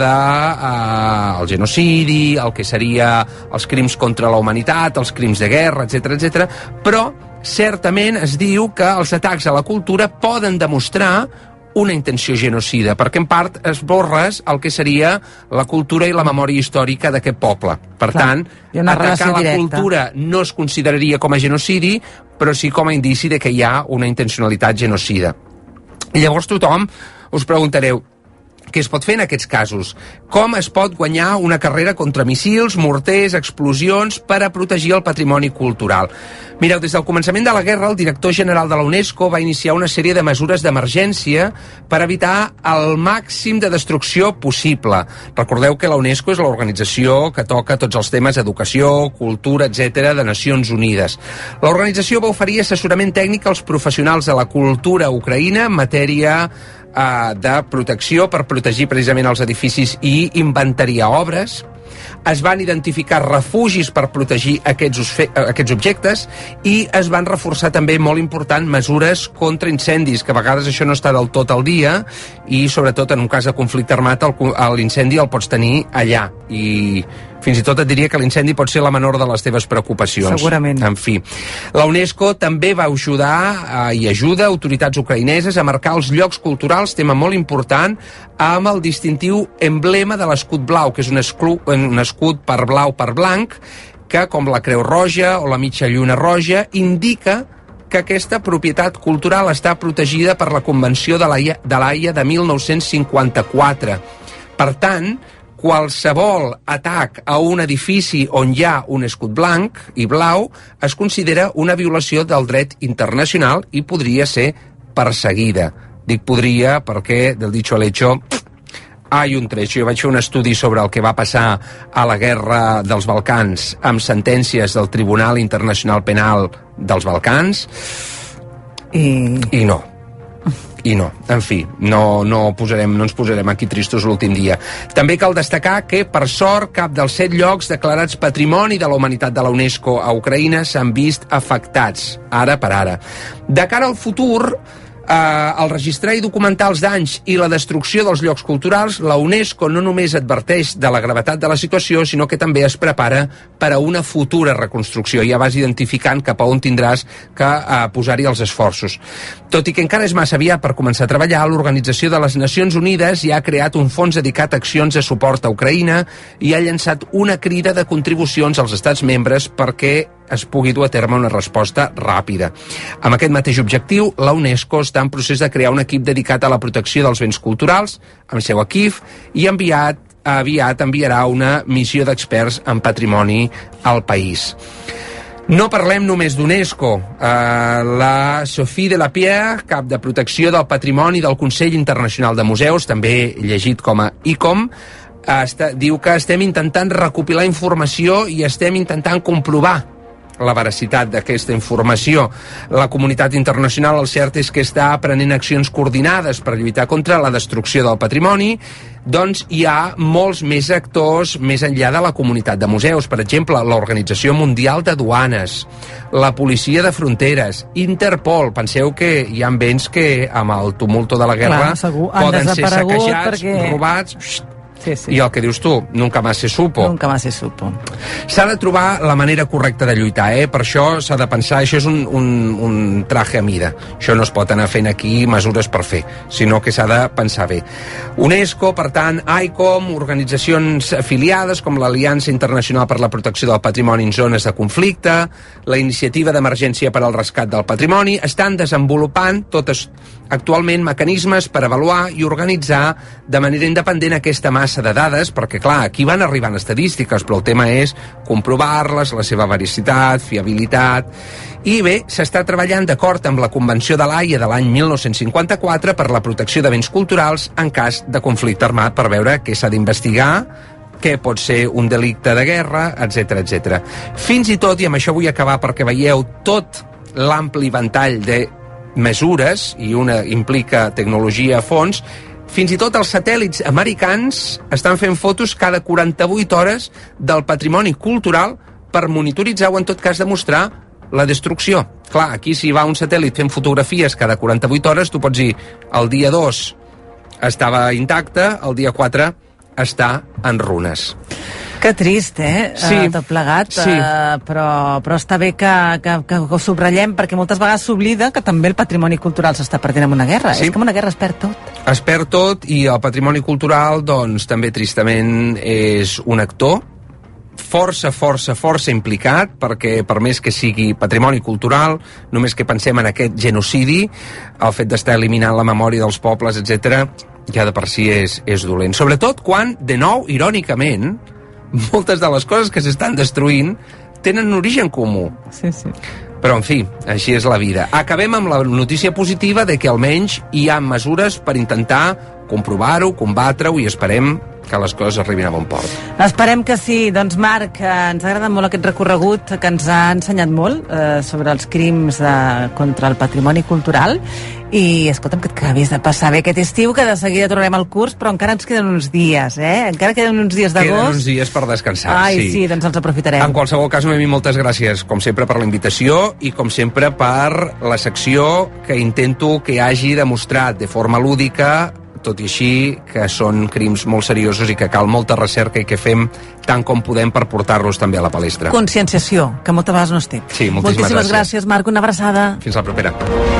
del genocidi, el que seria els crims contra la humanitat, els crims de guerra, etc, però certament es diu que els atacs a la cultura poden demostrar una intenció genocida, perquè en part esborres el que seria la cultura i la memòria històrica d'aquest poble. Per tant, atacar la cultura no es consideraria com a genocidi, però sí com a indici de que hi ha una intencionalitat genocida. I llavors tothom us preguntareu, què es pot fer en aquests casos? Com es pot guanyar una carrera contra missils, morters, explosions per a protegir el patrimoni cultural? Mireu, des del començament de la guerra, el director general de la UNESCO va iniciar una sèrie de mesures d'emergència per evitar el màxim de destrucció possible. Recordeu que la UNESCO és l'organització que toca tots els temes educació, cultura, etc. de Nacions Unides. L'organització va oferir assessorament tècnic als professionals de la cultura ucraïna en matèria de protecció per protegir precisament els edificis i inventariar obres. Es van identificar refugis per protegir aquests objectes i es van reforçar també, molt important, mesures contra incendis, que a vegades això no està del tot al dia i sobretot en un cas de conflicte armat l'incendi el pots tenir allà i fins i tot et diria que l'incendi pot ser la menor de les teves preocupacions. Segurament. En fi, la UNESCO també va ajudar i ajuda autoritats ucraïneses a marcar els llocs culturals, tema molt important, amb el distintiu emblema de l'escut blau, que és un escut per blau per blanc, que, com la Creu Roja o la mitja lluna roja, indica que aquesta propietat cultural està protegida per la Convenció de l'Haia de 1954. Per tant, qualsevol atac a un edifici on hi ha un escut blanc i blau es considera una violació del dret internacional i podria ser perseguida. Dic podria perquè, del dicho al hecho, hay un trecho. Jo vaig fer un estudi sobre el que va passar a la guerra dels Balcans amb sentències del Tribunal Internacional Penal dels Balcans i no. I no, en fi, no ens posarem aquí tristos l'últim dia. També cal destacar que, per sort, cap dels 7 llocs declarats Patrimoni de la Humanitat de la UNESCO a Ucraïna s'han vist afectats, ara per ara. De cara al futur, Al registrar i documentar els danys i la destrucció dels llocs culturals, la UNESCO no només adverteix de la gravetat de la situació, sinó que també es prepara per a una futura reconstrucció. Ja vas identificant cap a on tindràs que posar-hi els esforços. Tot i que encara és massa aviat per començar a treballar, l'Organització de les Nacions Unides ja ha creat un fons dedicat a accions de suport a Ucraïna i ha llançat una crida de contribucions als estats membres perquè es pugui dur a terme una resposta ràpida. Amb aquest mateix objectiu, la UNESCO està en procés de crear un equip dedicat a la protecció dels béns culturals, amb seu equip, i aviat enviarà una missió d'experts en patrimoni al país. No parlem només d'UNESCO. La Sophie Delapierre, cap de protecció del patrimoni del Consell Internacional de Museus, també llegit com a ICOM, diu que estem intentant recopilar informació i estem intentant comprovar la veracitat d'aquesta informació. La comunitat internacional, el cert és que està prenent accions coordinades per lluitar contra la destrucció del patrimoni. Doncs hi ha molts més actors més enllà de la comunitat de museus. Per exemple, l'Organització Mundial de Duanes, la Policia de Fronteres, Interpol. Penseu que hi ha béns que amb el tumulto de la guerra poden ser saquejats, robats... Sí, sí. I el que dius tu, nunca más se supo. Nunca más se supo. S'ha de trobar la manera correcta de lluitar, Per això s'ha de pensar, això és un traje a mida. Això no es pot anar fent aquí mesures per fer, sinó que s'ha de pensar bé. UNESCO, per tant, ICOM, organitzacions afiliades com l'Aliança Internacional per la Protecció del Patrimoni en Zones de Conflicte, la Iniciativa d'Emergència per al Rescat del Patrimoni, estan desenvolupant totes actualment mecanismes per avaluar i organitzar de manera independent aquesta massa de dades, perquè clar, aquí van arribant estadístiques, però el tema és comprovar-les, la seva veracitat, fiabilitat. I bé, s'està treballant d'acord amb la Convenció de l'Haia de l'any 1954 per la protecció de béns culturals en cas de conflicte armat, per veure què s'ha d'investigar, què pot ser un delicte de guerra, etc etc. Fins i tot, i amb això vull acabar perquè veieu tot l'ampli ventall de mesures, i una implica tecnologia a fons, fins i tot els satèl·lits americans estan fent fotos cada 48 hores del patrimoni cultural per monitoritzar o en tot cas demostrar la destrucció. Clar, aquí si va un satèl·lit fent fotografies cada 48 hores, tu pots dir el dia 2 estava intacte, el dia 4 està en runes. Que trist, Sí. Tot plegat, sí. Però està bé que ho subratllem, perquè moltes vegades s'oblida que també el patrimoni cultural s'està perdent en una guerra. Sí. És que en una guerra es perd tot. Es perd tot, i el patrimoni cultural, doncs, també tristament és un actor força implicat, perquè per més que sigui patrimoni cultural, només que pensem en aquest genocidi, el fet d'estar eliminant la memòria dels pobles, etc., ja de per si és dolent. Sobretot quan, de nou, irònicament, moltes de les coses que s'estan destruint tenen un origen comú. Sí, sí. Però, en fi, així és la vida. Acabem amb la notícia positiva de que almenys hi ha mesures per intentar comprovar-ho, combatre-ho, i esperem que les coses arribin a bon port. Esperem que sí. Doncs, Marc, ens ha agradat molt aquest recorregut, que ens ha ensenyat molt sobre els crims contra el patrimoni cultural. I, escolta'm, que et acabis de passar bé aquest estiu, que de seguida tornarem al curs, però encara ens queden uns dies, Encara queden uns dies d'agost. Queden uns dies per descansar, Ai, sí, doncs els aprofitarem. En qualsevol cas, Noemi, moltes gràcies, com sempre, per la invitació i, com sempre, per la secció que intento que hagi demostrat de forma lúdica, tot i així, que són crims molt seriosos i que cal molta recerca i que fem tant com podem per portar-los també a la palestra. Conscienciació, que moltes vegades no es té. Sí, moltíssimes gràcies, Marc. Una abraçada. Fins la propera.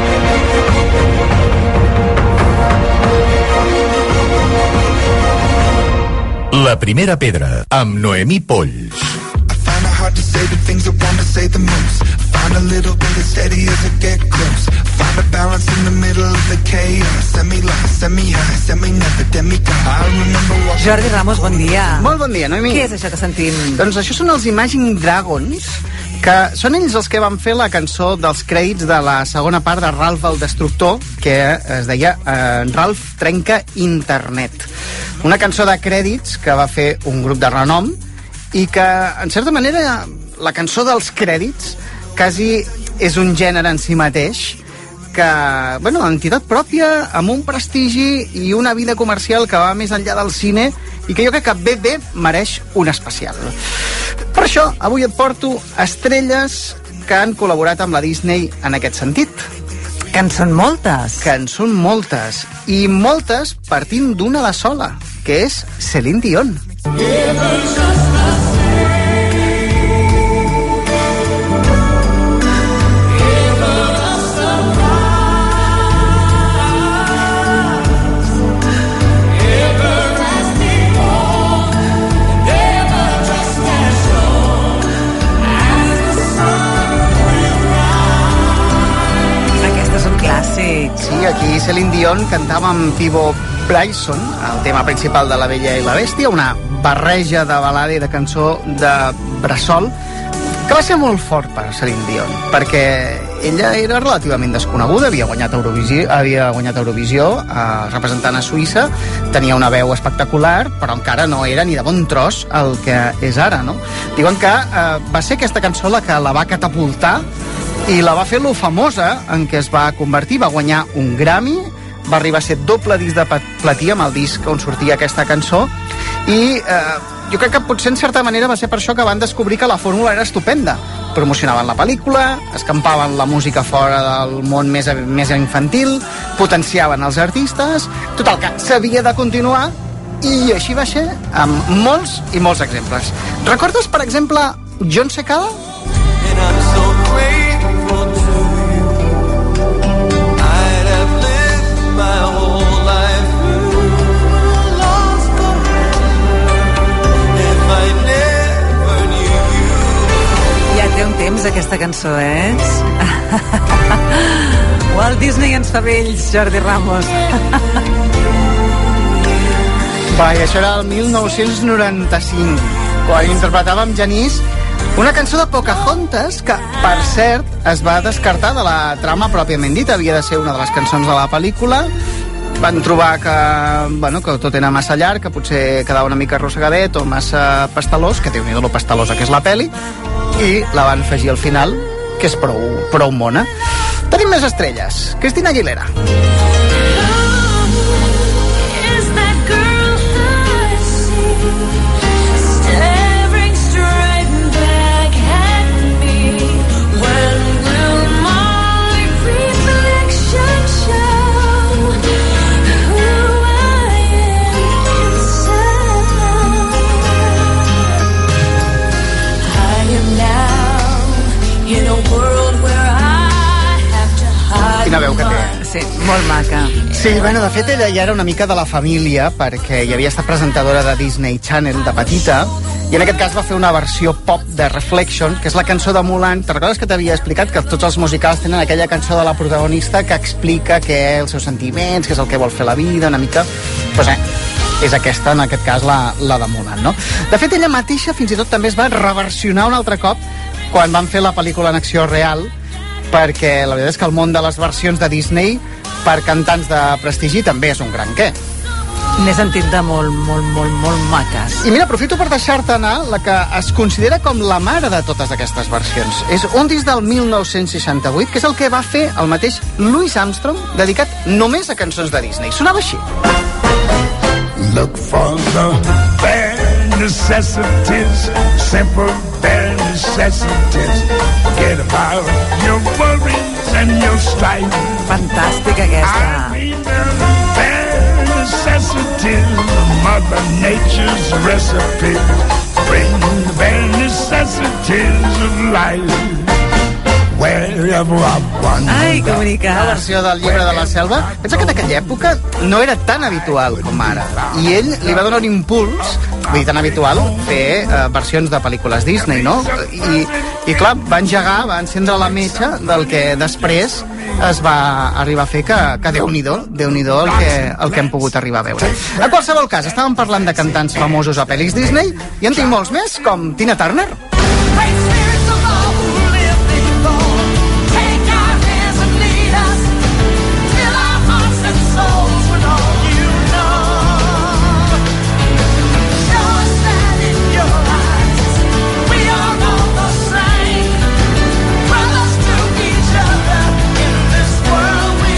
La primera pedra, amb Noemí Polls. Hard to say the things I want to say the most. Find a little bit of steady as I get close. Find a balance in the middle of the chaos. Semi-lost, semi-high, semi-never, demigod. I remember walking... Jordi Ramos, bon dia. Molt bon dia, Noemi. Què és això que sentim? Doncs això són els Imagine Dragons, que són ells els que van fer la cançó dels crèdits de la segona part de Ralph el Destructor, que es deia Ralph trenca internet. Una cançó de crèdits que va fer un grup de renom i que, en certa manera, la cançó dels crèdits quasi és un gènere en si mateix, que, bueno, entitat pròpia, amb un prestigi i una vida comercial que va més enllà del cine i que jo crec que bé mereix un especial. Per això, avui et porto estrelles que han col·laborat amb la Disney en aquest sentit. Que en són moltes. Que en són moltes. I moltes partint d'una de sola, que és Celine Dion. Sí, aquí Celine Dion cantava amb Peabo Bryson el tema principal de La Bella i la Bèstia, una barreja de balada i de cançó de bressol que va ser molt fort per Celine Dion, perquè ella era relativament desconeguda, havia guanyat Eurovisió representant a Suïssa, tenia una veu espectacular, però encara no era ni de bon tros el que és ara, no? Diuen que va ser aquesta cançó la que la va catapultar i la va fer lo famosa en què es va convertir, va guanyar un Grammy, va arribar a ser doble disc de platí amb el disc on sortia aquesta cançó i jo crec que potser en certa manera va ser per això que van descobrir que la fórmula era estupenda. Promocionaven la pel·lícula, escampaven la música fora del món més infantil, potenciaven els artistes, total que s'havia de continuar i així va ser amb molts i molts exemples. Recordes, per exemple, Jon Secada? Té un temps aquesta cançó, Walt Disney ens fa vells, Jordi Ramos. I això era el 1995, quan interpretàvem Genís una cançó de Pocahontas que, per cert, es va descartar de la trama pròpiament dita, havia de ser una de les cançons de la pel·lícula. Van trobar que tot era massa llarg, que potser quedava una mica arrossegadet o massa pastelós, que Déu-n'hi-do lo pastelosa que és la peli, i la van afegir al final, que és prou mona. Tenim més estrelles. Cristina Aguilera. Quina veu que té. Sí, molt maca. Sí, bueno, de fet ella ja era una mica de la família perquè hi havia estat presentadora de Disney Channel de petita i en aquest cas va fer una versió pop de Reflection, que és la cançó de Mulan. Te recordes que t'havia explicat que tots els musicals tenen aquella cançó de la protagonista que explica els seus sentiments, què és el que vol fer la vida, una mica... és aquesta, en aquest cas, la de Mulan, no? De fet, ella mateixa fins i tot també es va reversionar un altre cop quan van fer la pel·lícula en acció real, perquè la veritat és que el món de les versions de Disney per cantants de prestigi també és un gran què. N'he sentit de molt maques. I mira, aprofito per deixar-te anar la que es considera com la mare de totes aquestes versions. És un disc del 1968, que és el que va fer el mateix Louis Armstrong, dedicat només a cançons de Disney. Sonava així. Look for the bare necessities, simple bare necessities. Forget about your worries and your strife. Fantàstica aquesta. I mean the bare necessities of Mother Nature's recipe. Bring the bare necessities of life. Ai, que bonica. La versió del Llibre de la Selva. Pensa que en aquella època no era tan habitual com ara. I ell li va donar un impuls, vull dir, tan habitual, fer versions de pel·lícules Disney, no? I clar, va engegar, va encendre la metxa del que després es va arribar a fer que Déu-n'hi-do el que hem pogut arribar a veure. En qualsevol cas, estàvem parlant de cantants famosos a pel·lis Disney i en tinc molts més, com Tina Turner.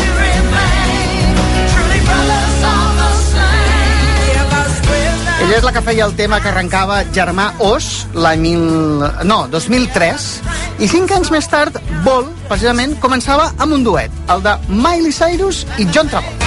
Ella és la que feia el tema que arrencava Germà Os l'any 2003, i 5 anys més tard Vol, precisament, començava amb un duet, el de Miley Cyrus i John Travolta.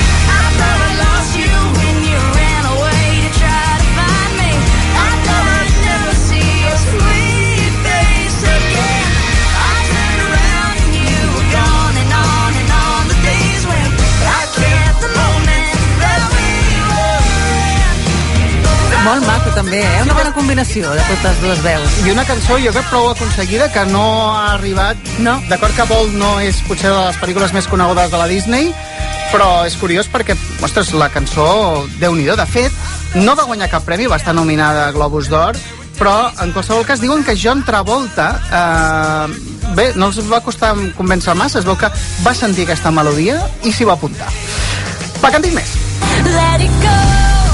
Molt maco també, una bona combinació de totes dues veus. I una cançó jo crec prou aconseguida, que no ha arribat. No. D'acord que Bolt no és potser de les pel·lícules més conegudes de la Disney, però és curiós perquè, ostres, la cançó, Déu-n'hi-do. De fet, no va guanyar cap premi, va estar nominada a Globus d'Or, però en qualsevol cas diuen que John Travolta bé, no els va costar convèncer massa, es veu que va sentir aquesta melodia i s'hi va apuntar. Va, que en dic més. Let it go.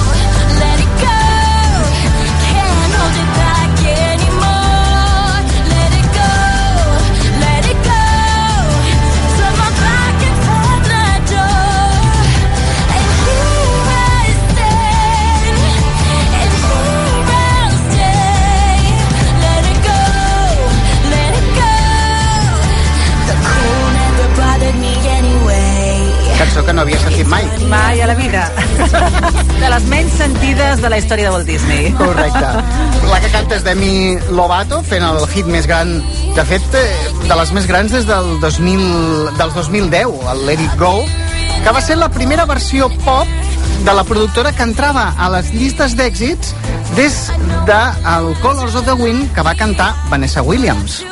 Cançó que no havia sentit mai. Mai a la vida. De les menys sentides de la història de Walt Disney. Correcte. La que canta és Demi Lovato, fent el hit més gran, de fet, de les més grans des del 2010, el Let It Go, que va ser la primera versió pop de la productora que entrava a les llistes d'èxits des del Colors of the Wind, que va cantar Vanessa Williams.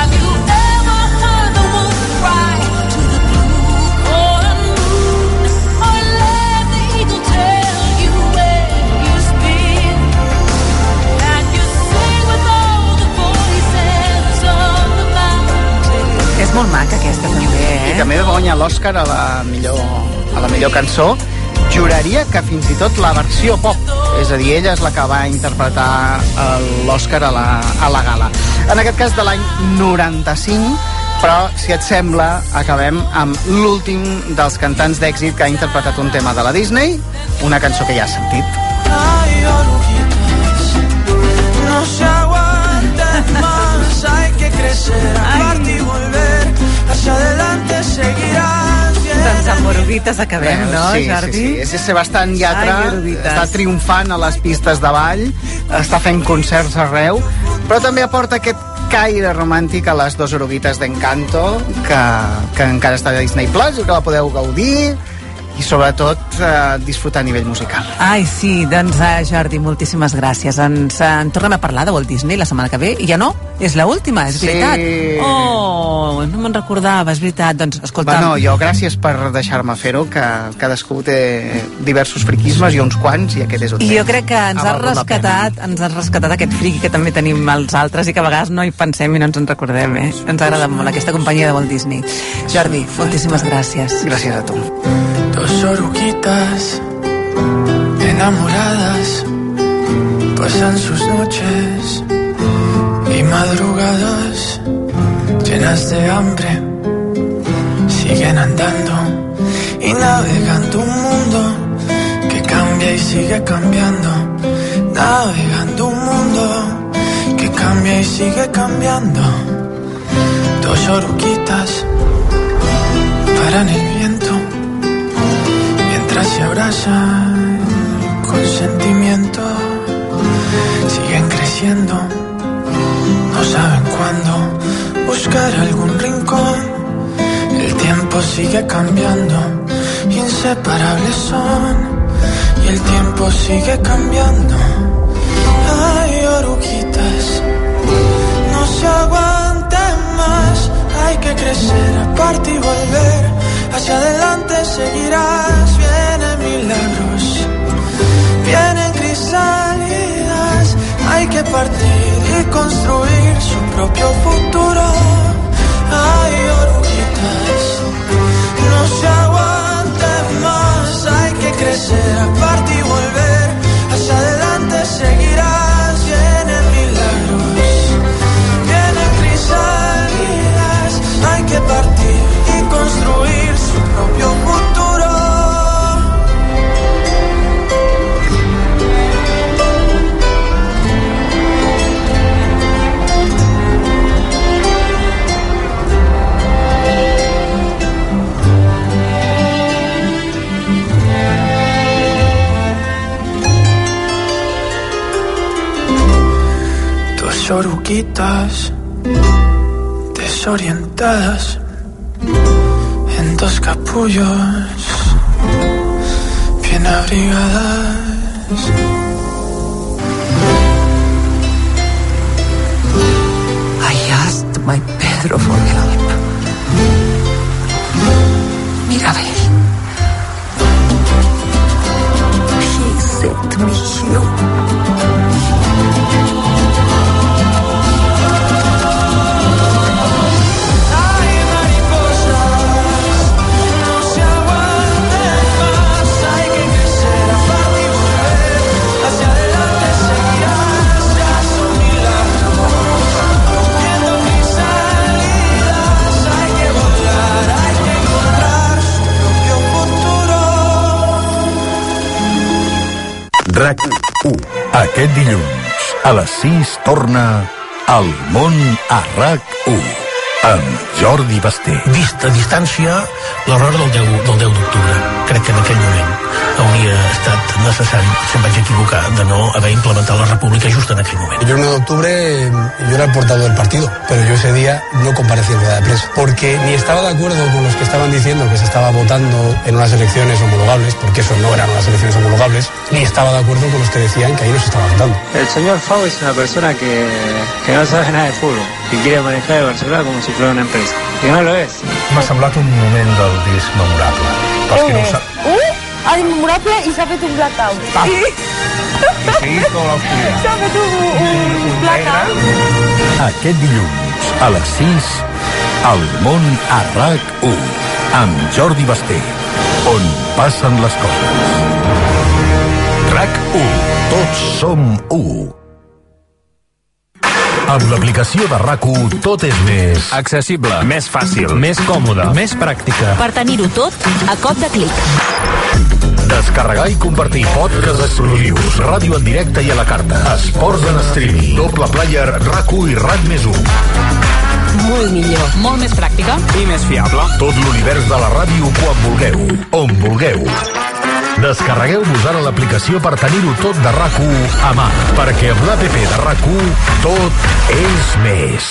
És molt maca aquesta també, I també va guanyar l'Oscar a la millor cançó. Juraria que fins i tot la versió pop, és a dir, ella és la que va interpretar l'Oscar a la gala. En aquest cas de l'any 95, però si et sembla acabem amb l'últim dels cantants d'èxit que ha interpretat un tema de la Disney, una cançó que ja has sentit. Ay, oruguitas, no se aguanten más, hay que crecer, aparte y volver, hacia adelante seguirás bien. Doncs amb oruguites acabem, no, sí, Jordi? Sí, sí. És Sebastián Yatra, està triomfant a les pistes de ball, està fent concerts arreu, però també aporta aquest caire romàntic a les dues oruguites d'Encanto, que encara està a Disney Plus, i que la podeu gaudir i sobretot disfrutar a nivell musical. Ai, sí, doncs Jordi, moltíssimes gràcies. En tornem a parlar de Walt Disney la setmana que ve, i ja no, és l'última, és veritat. Oh, no me'n recordava, és veritat. Doncs, escolta... Bueno, jo gràcies per deixar-me fer-ho, que cadascú té diversos friquismes i uns quants, i aquest és un I jo crec que ens has rescatat aquest friqui que també tenim els altres i que a vegades no hi pensem i no ens en recordem, eh? Ens agrada molt aquesta companyia de Walt Disney. Jordi, moltíssimes gràcies. Gràcies a tu. Dos oruguitas enamoradas pasan sus noches y madrugadas llenas de hambre, siguen andando y navegando un mundo que cambia y sigue cambiando, navegando un mundo que cambia y sigue cambiando. Dos oruguitas paran el viento se abrazan con sentimiento, siguen creciendo, no saben cuándo buscar algún rincón. El tiempo sigue cambiando, inseparables son, y el tiempo sigue cambiando. Ay, oruguitas, no se aguanten más, hay que crecer, aparte y volver, hacia adelante seguirás. Vienen milagros, vienen crisálidas, hay que partir y construir su propio futuro. Ay, oruguitas, no se aguanten más, hay que crecer, aparte y volver, hacia adelante seguirás. Vienen milagros, vienen crisálidas, hay que partir y construir su propio futuro. loquitas, desorientadas, en dos capullos, bien abrigadas. I asked my Pedro for help. Mirabel. He sent me you. RAC1. Aquest dilluns, a les 6, torna El món a RAC1, amb Jordi Basté. Vist a distància, l'error del 10 d'octubre. Crec que en aquell moment hauria estat necessari, si em vaig equivocar, de no haver implementat la república just en aquell moment. El 1 de octubre yo era el portavoz del partido, pero yo ese día no comparecí en rueda de prensa, porque ni estaba de acuerdo con los que estaban diciendo que se estaba votando en unas elecciones homologables, porque eso no eran unas elecciones homologables, ni estaba de acuerdo con los que decían que ahí no se estaba votando. El señor Fau es una persona que no sabe nada de fútbol, que quiere manejar el Barcelona como si fuera una empresa, que no lo es. M'ha semblat un moment del disc memorable. Pels que no ho sap... memorable i s'ha fet un blackout. Ah. I seguit com l'Austrià. S'ha fet un blackout. Aquest dilluns, a les 6, El món a RAC1, amb Jordi Basté, on passen les coses. RAC1, tots som 1. Amb l'aplicació de RAC1 tot és més accessible, més fàcil, més còmode, més pràctica. Per tenir-ho tot a cop de clic. Descarregar i compartir podcasts exclusius, ràdio en directe i a la carta, esports en streaming, doble player, RAC1 i RAC+1. Molt millor. Molt més pràctica. I més fiable. Tot l'univers de la ràdio quan vulgueu, on vulgueu. Descarregueu-vos ara l'aplicació per tenir-ho tot de RAC1 a mà, perquè amb l'APP de RAC1 tot és més.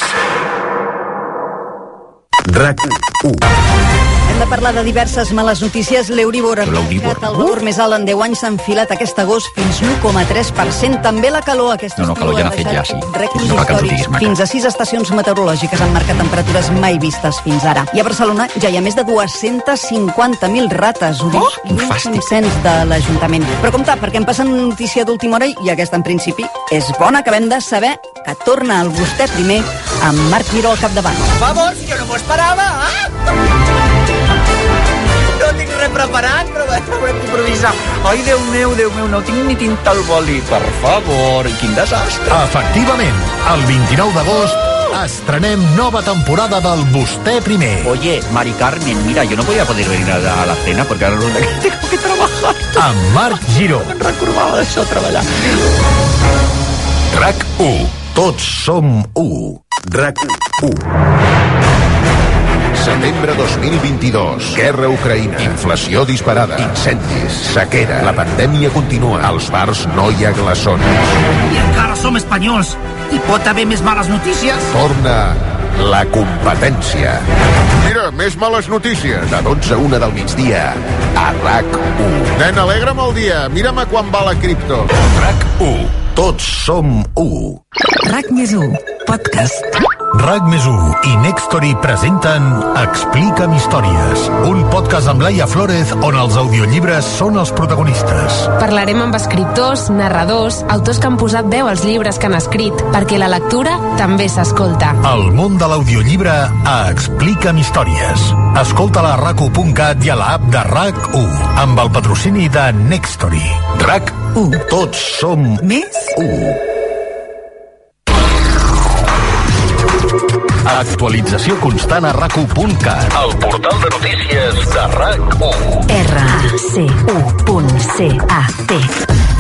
RAC1. Hem de parlar de diverses males notícies. L'Euribor ha tocat el valor més alt en 10 anys, s'ha enfilat aquest agost fins 1,3%. També la calor, aquesta calor ja n'ha fet ja, sí. Rècords històrics. Fins a 6 estacions meteorològiques han marcat temperatures mai vistes fins ara. I a Barcelona ja hi ha més de 250.000 rates, ho diu 1.500 de l'Ajuntament. Però compte, perquè em passa una notícia d'última hora i aquesta en principi és bona, que acabem de saber que torna el Vostè Primer amb Marc Giró al capdavant. Vamos, jo no m'ho esperava! No tinc res preparat, però haurem d'improvisar. Ai, Déu meu, no tinc ni tinta al boli. Per favor, quin desastre. Efectivament, el 29 d'agost estrenem nova temporada del Vostè Primer. Oye, Mari Carmen, mira, yo no voy a poder venir a la cena porque ahora resulta que tengo que trabajar. Amb Marc Giró. Me'n recordava d'això, treballar. RAC1. Tots som 1. RAC1. Setembre 2022. Guerra a Ucraïna. Inflació disparada. Incendis. Sequera. La pandèmia continua. Als bars no hi ha glaçons. I encara som espanyols. I pot haver més males notícies? Torna la competència. Mira, més males notícies. De 12 a 1 del migdia a RAC1. Nen, alegra'm el dia. Mira'm a quan va la cripto. RAC1. Tots som 1. RAC+1. Podcast. RAC+1 i Nextory presenten Explica'm històries, un podcast amb Laia Flórez on els audiollibres són els protagonistes. Parlarem amb escriptors, narradors, autors que han posat veu als llibres que han escrit, perquè la lectura també s'escolta. El món de l'audiollibre a Explica'm històries. Escolta-la a RAC1.cat i a l'app de RAC1, amb el patrocini de Nextory. RAC1. Tots som més 1. Actualització constant a RAC1.cat, el portal de notícies de RAC1. RAC1.cat.